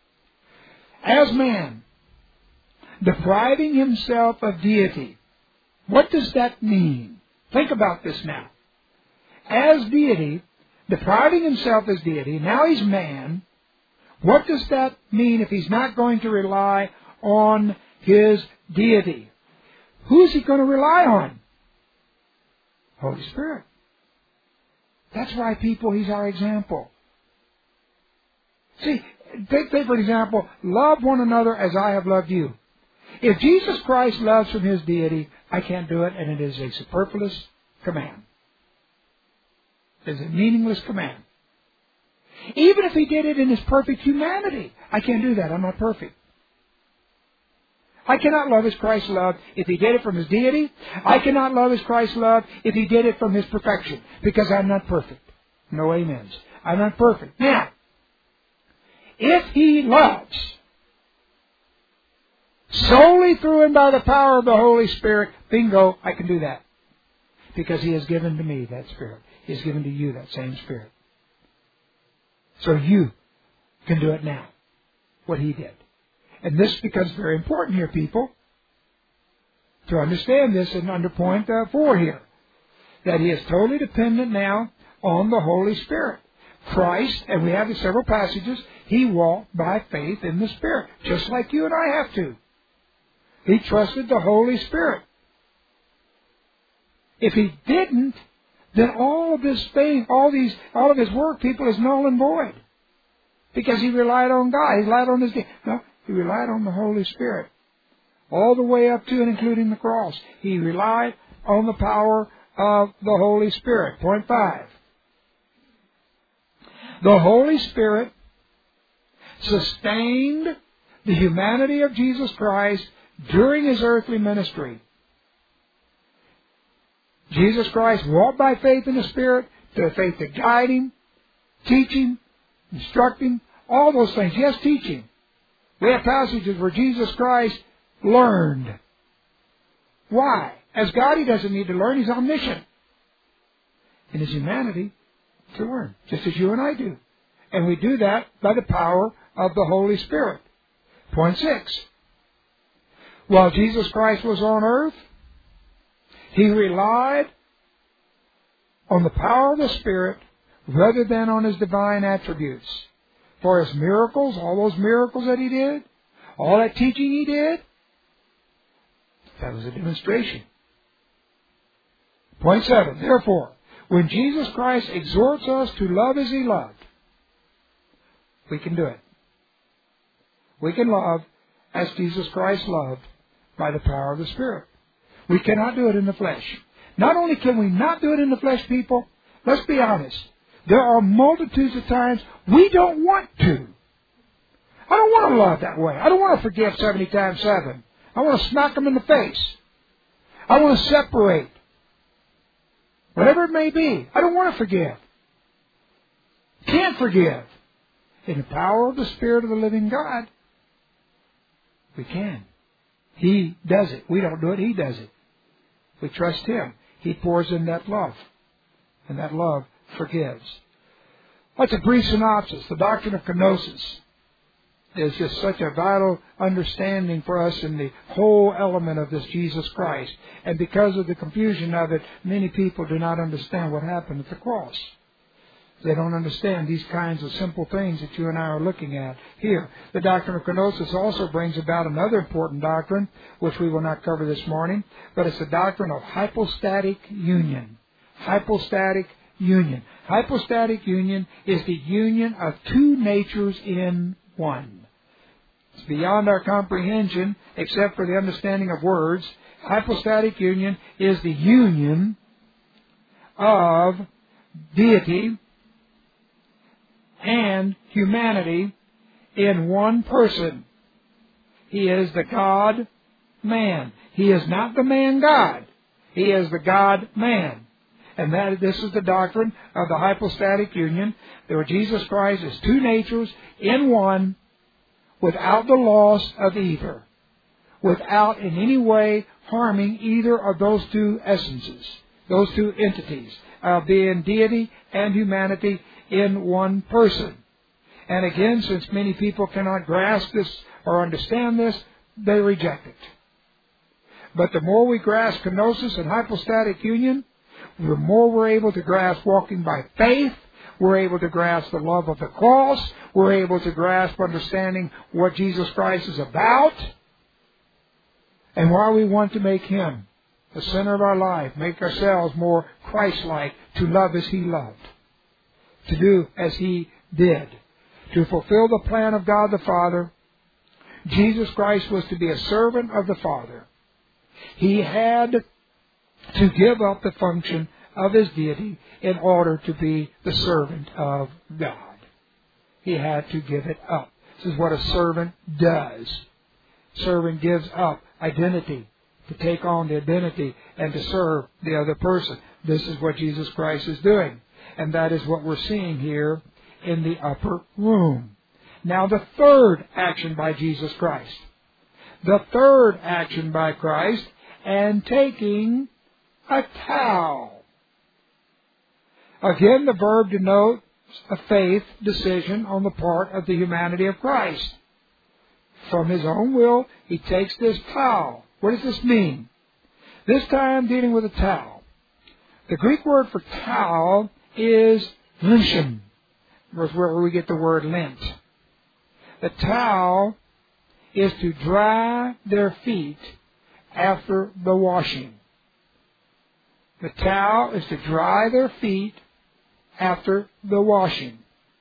as man, depriving himself of deity. What does that mean? Think about this now. As deity, depriving himself as deity, now he's man. What does that mean if he's not going to rely on his deity? Who's he going to rely on? Holy Spirit. That's why, people, he's our example. See, take for example, love one another as I have loved you. If Jesus Christ loves from His deity, I can't do it, and it is a superfluous command. It is a meaningless command. Even if He did it in His perfect humanity, I can't do that. I'm not perfect. I cannot love as Christ loved if He did it from His deity. I cannot love as Christ loved if He did it from His perfection, because I'm not perfect. No amens. I'm not perfect. Now, if He loves solely through and by the power of the Holy Spirit, bingo, I can do that. Because He has given to me that Spirit. He has given to you that same Spirit. So you can do it now, what He did. And this becomes very important here, people, to understand this and under point 4 here. That He is totally dependent now on the Holy Spirit. Christ, and we have the several passages, He walked by faith in the Spirit, just like you and I have to. He trusted the Holy Spirit. If He didn't, then all of His faith, all of His work, people, is null and void. Because He relied on God. He relied on His... No, He relied on the Holy Spirit. All the way up to and including the cross. He relied on the power of the Holy Spirit. Point 5. The Holy Spirit sustained the humanity of Jesus Christ during His earthly ministry. Jesus Christ walked by faith in the Spirit, to the faith to guide Him, teach Him, instruct Him, all those things. Yes, teaching. We have passages where Jesus Christ learned. Why? As God, He doesn't need to learn. He's omniscient. In His humanity, to learn, just as you and I do. And we do that by the power of the Holy Spirit. Point 6. While Jesus Christ was on earth, He relied on the power of the Spirit rather than on His divine attributes. For His miracles, all those miracles that He did, all that teaching He did, that was a demonstration. Point 7. Therefore, when Jesus Christ exhorts us to love as He loved, we can do it. We can love as Jesus Christ loved by the power of the Spirit. We cannot do it in the flesh. Not only can we not do it in the flesh, people, let's be honest. There are multitudes of times we don't want to. I don't want to love that way. I don't want to forgive 70 times 7. I want to smack them in the face. I want to separate. Whatever it may be, I don't want to forgive. Can't forgive. In the power of the Spirit of the living God, we can. He does it. We don't do it. He does it. We trust Him. He pours in that love. And that love forgives. That's a brief synopsis. The doctrine of kenosis is just such a vital understanding for us in the whole element of this Jesus Christ. And because of the confusion of it, many people do not understand what happened at the cross. They don't understand these kinds of simple things that you and I are looking at here. The doctrine of kenosis also brings about another important doctrine, which we will not cover this morning, but it's the doctrine of hypostatic union. Hypostatic union. Hypostatic union is the union of two natures in one. It's beyond our comprehension, except for the understanding of words. Hypostatic union is the union of deity and humanity in one person. He is the God-man. He is not the man-God. He is the God-man. And this is the doctrine of the hypostatic union, where Jesus Christ is two natures in one, without the loss of either, without in any way harming either of those two essences, those two entities, being deity and humanity in one person. And again, since many people cannot grasp this or understand this, they reject it. But the more we grasp kenosis and hypostatic union, the more we're able to grasp walking by faith. We're able to grasp the love of the cross. We're able to grasp understanding what Jesus Christ is about and why we want to make Him the center of our life, make ourselves more Christ-like, to love as He loved, to do as He did, To fulfill the plan of God the Father, Jesus Christ was to be a servant of the Father. He had to give up the function of His deity in order to be the servant of God. He had to give it up. This is what a servant does. Servant gives up identity to take on the identity and to serve the other person. This is what Jesus Christ is doing. And that is what we're seeing here in the upper room. Now the third action by Jesus Christ. The third action by Christ, and taking a towel. Again, the verb denotes a faith decision on the part of the humanity of Christ. From His own will, He takes this towel. What does this mean? This time dealing with a towel. The Greek word for towel is lynchum. That's where we get the word lint. The towel is to dry their feet after the washing. The towel is to dry their feet after the washing.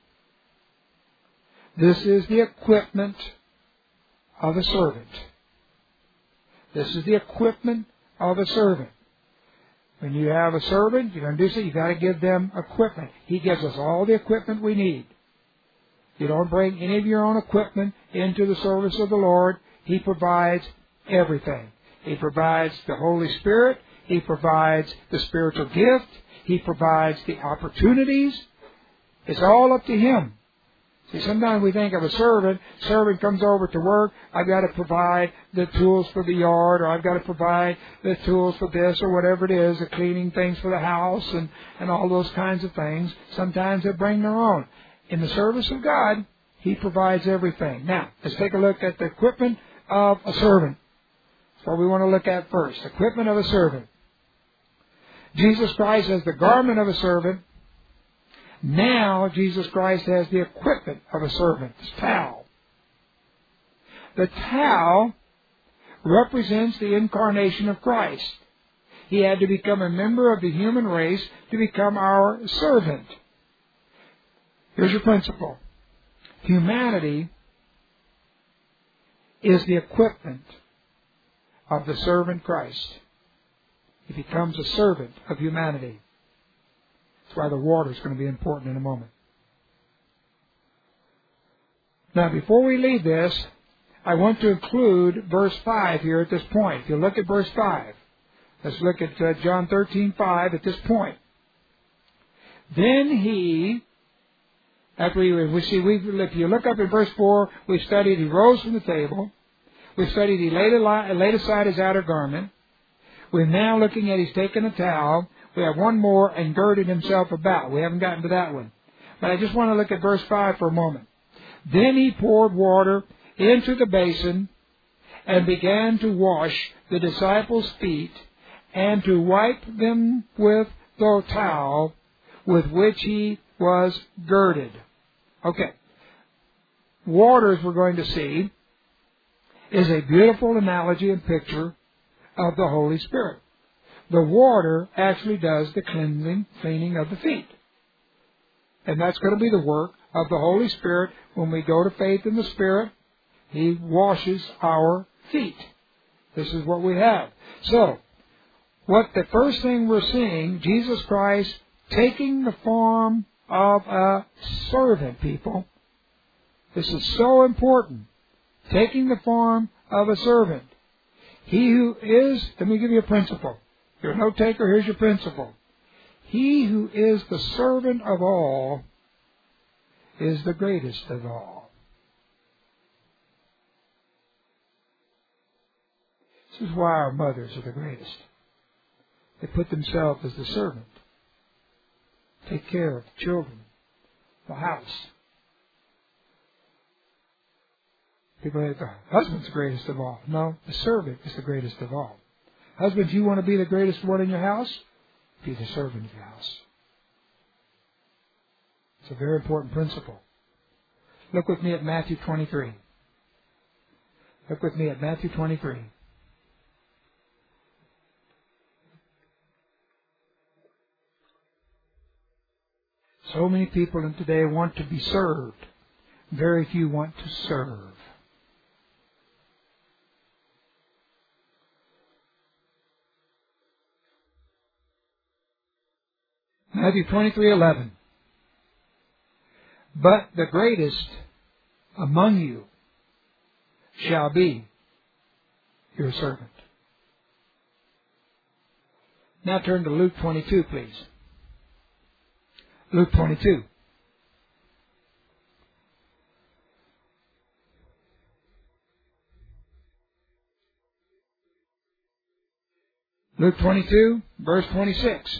This is the equipment of a servant. This is the equipment of a servant. When you have a servant, you're going to do something, you've got to give them equipment. He gives us all the equipment we need. You don't bring any of your own equipment into the service of the Lord. He provides everything. He provides the Holy Spirit. He provides the spiritual gift. He provides the opportunities. It's all up to Him. See, sometimes we think of a servant comes over to work, I've got to provide the tools for the yard, or I've got to provide the tools for this, or whatever it is, the cleaning things for the house, and all those kinds of things. Sometimes they bring their own. In the service of God, He provides everything. Now, let's take a look at the equipment of a servant. That's what we want to look at first. Equipment of a servant. Jesus Christ has the garment of a servant. Now, Jesus Christ has the equipment of a servant, his towel. The towel represents the incarnation of Christ. He had to become a member of the human race to become our servant. Here's your principle. Humanity is the equipment of the servant Christ. He becomes a servant of humanity. That's why the water is going to be important in a moment. Now, before we leave this, I want to include verse 5 here at this point. If you look at verse 5, let's look at John 13:5 at this point. Then He, after if you look up in verse 4, we studied He rose from the table. We studied He laid aside His outer garment. We're now looking at He's taken a towel. We have one more, and girded Himself about. We haven't gotten to that one. But I just want to look at verse 5 for a moment. Then He poured water into the basin and began to wash the disciples' feet and to wipe them with the towel with which He was girded. Okay. Water, as we're going to see, is a beautiful analogy and picture of the Holy Spirit. The water actually does the cleaning of the feet. And that's going to be the work of the Holy Spirit. When we go to faith in the Spirit, He washes our feet. This is what we have. So, what the first thing we're seeing, Jesus Christ taking the form of a servant, people. This is so important. Taking the form of a servant. He who is, let me give you a principle. You're a note taker, here's your principle. He who is the servant of all is the greatest of all. This is why our mothers are the greatest. They put themselves as the servant. Take care of the children, the house. People say the husband's the greatest of all. No, the servant is the greatest of all. Husbands, you want to be the greatest one in your house? Be the servant of your house. It's a very important principle. Look with me at Matthew 23. Look with me at Matthew 23. So many people in today want to be served. Very few want to serve. Matthew 23:11. But the greatest among you shall be your servant. Now turn to Luke 22, please. Luke 22. Luke 22, verse 26.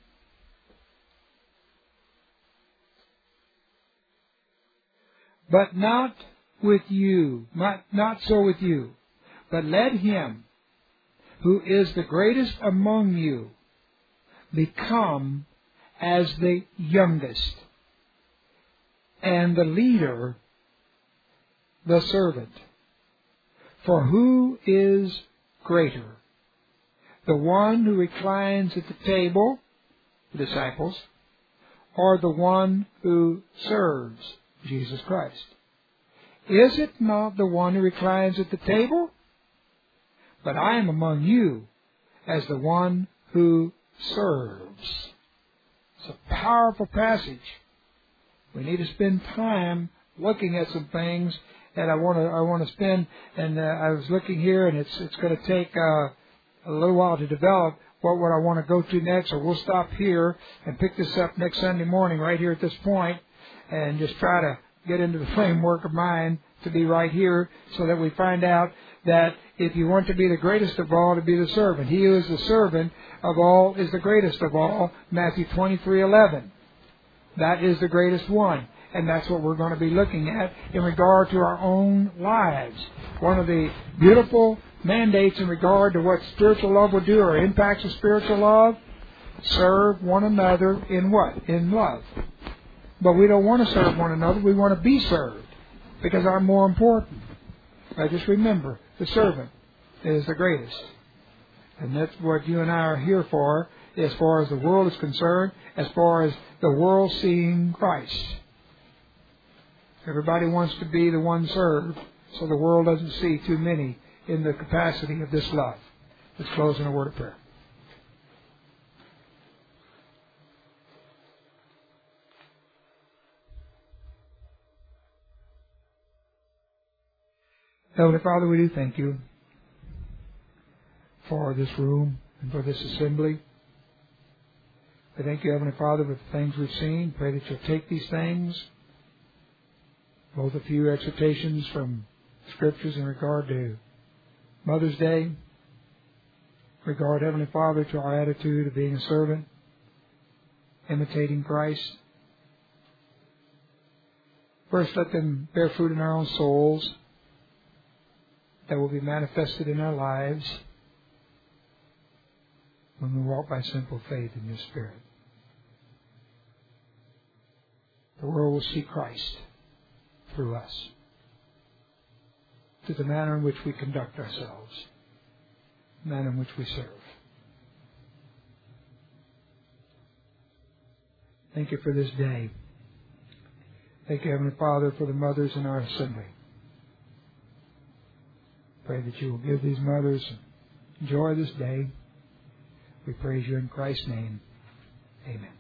But not with you, not so with you, but let him who is the greatest among you become as the youngest, and the leader the servant. For who is greater, the one who reclines at the table, the disciples, or the one who serves, Jesus Christ? Is it not the one who reclines at the table? But I am among you as the one who serves. It's a powerful passage. We need to spend time looking at some things that I want to spend. And I was looking here, and it's going to take a little while to develop what I want to go to next. So we'll stop here and pick this up next Sunday morning right here at this point, and just try to get into the framework of mind to be right here, so that we find out that if you want to be the greatest of all, to be the servant. He who is the servant of all is the greatest of all. Matthew 23:11. That is the greatest one. And that's what we're going to be looking at in regard to our own lives. One of the beautiful mandates in regard to what spiritual love will do, or impacts of spiritual love: serve one another in what? In love. But we don't want to serve one another. We want to be served, because I'm more important. But just remember, the servant is the greatest. And that's what you and I are here for, as far as the world is concerned, as far as the world seeing Christ. Everybody wants to be the one served, so the world doesn't see too many in the capacity of this love. Let's close in a word of prayer. Heavenly Father, we do thank you for this room and for this assembly. I thank you, Heavenly Father, for the things we've seen. Pray that you'll take these things, both a few exhortations from Scriptures in regard to Mother's Day, regard, Heavenly Father, to our attitude of being a servant, imitating Christ. First, let them bear fruit in our own souls, that will be manifested in our lives when we walk by simple faith in your Spirit. The world will see Christ through us, through the manner in which we conduct ourselves, the manner in which we serve. Thank you for this day. Thank you, Heavenly Father, for the mothers in our assembly. Pray that you will give these mothers joy this day. We praise you in Christ's name. Amen.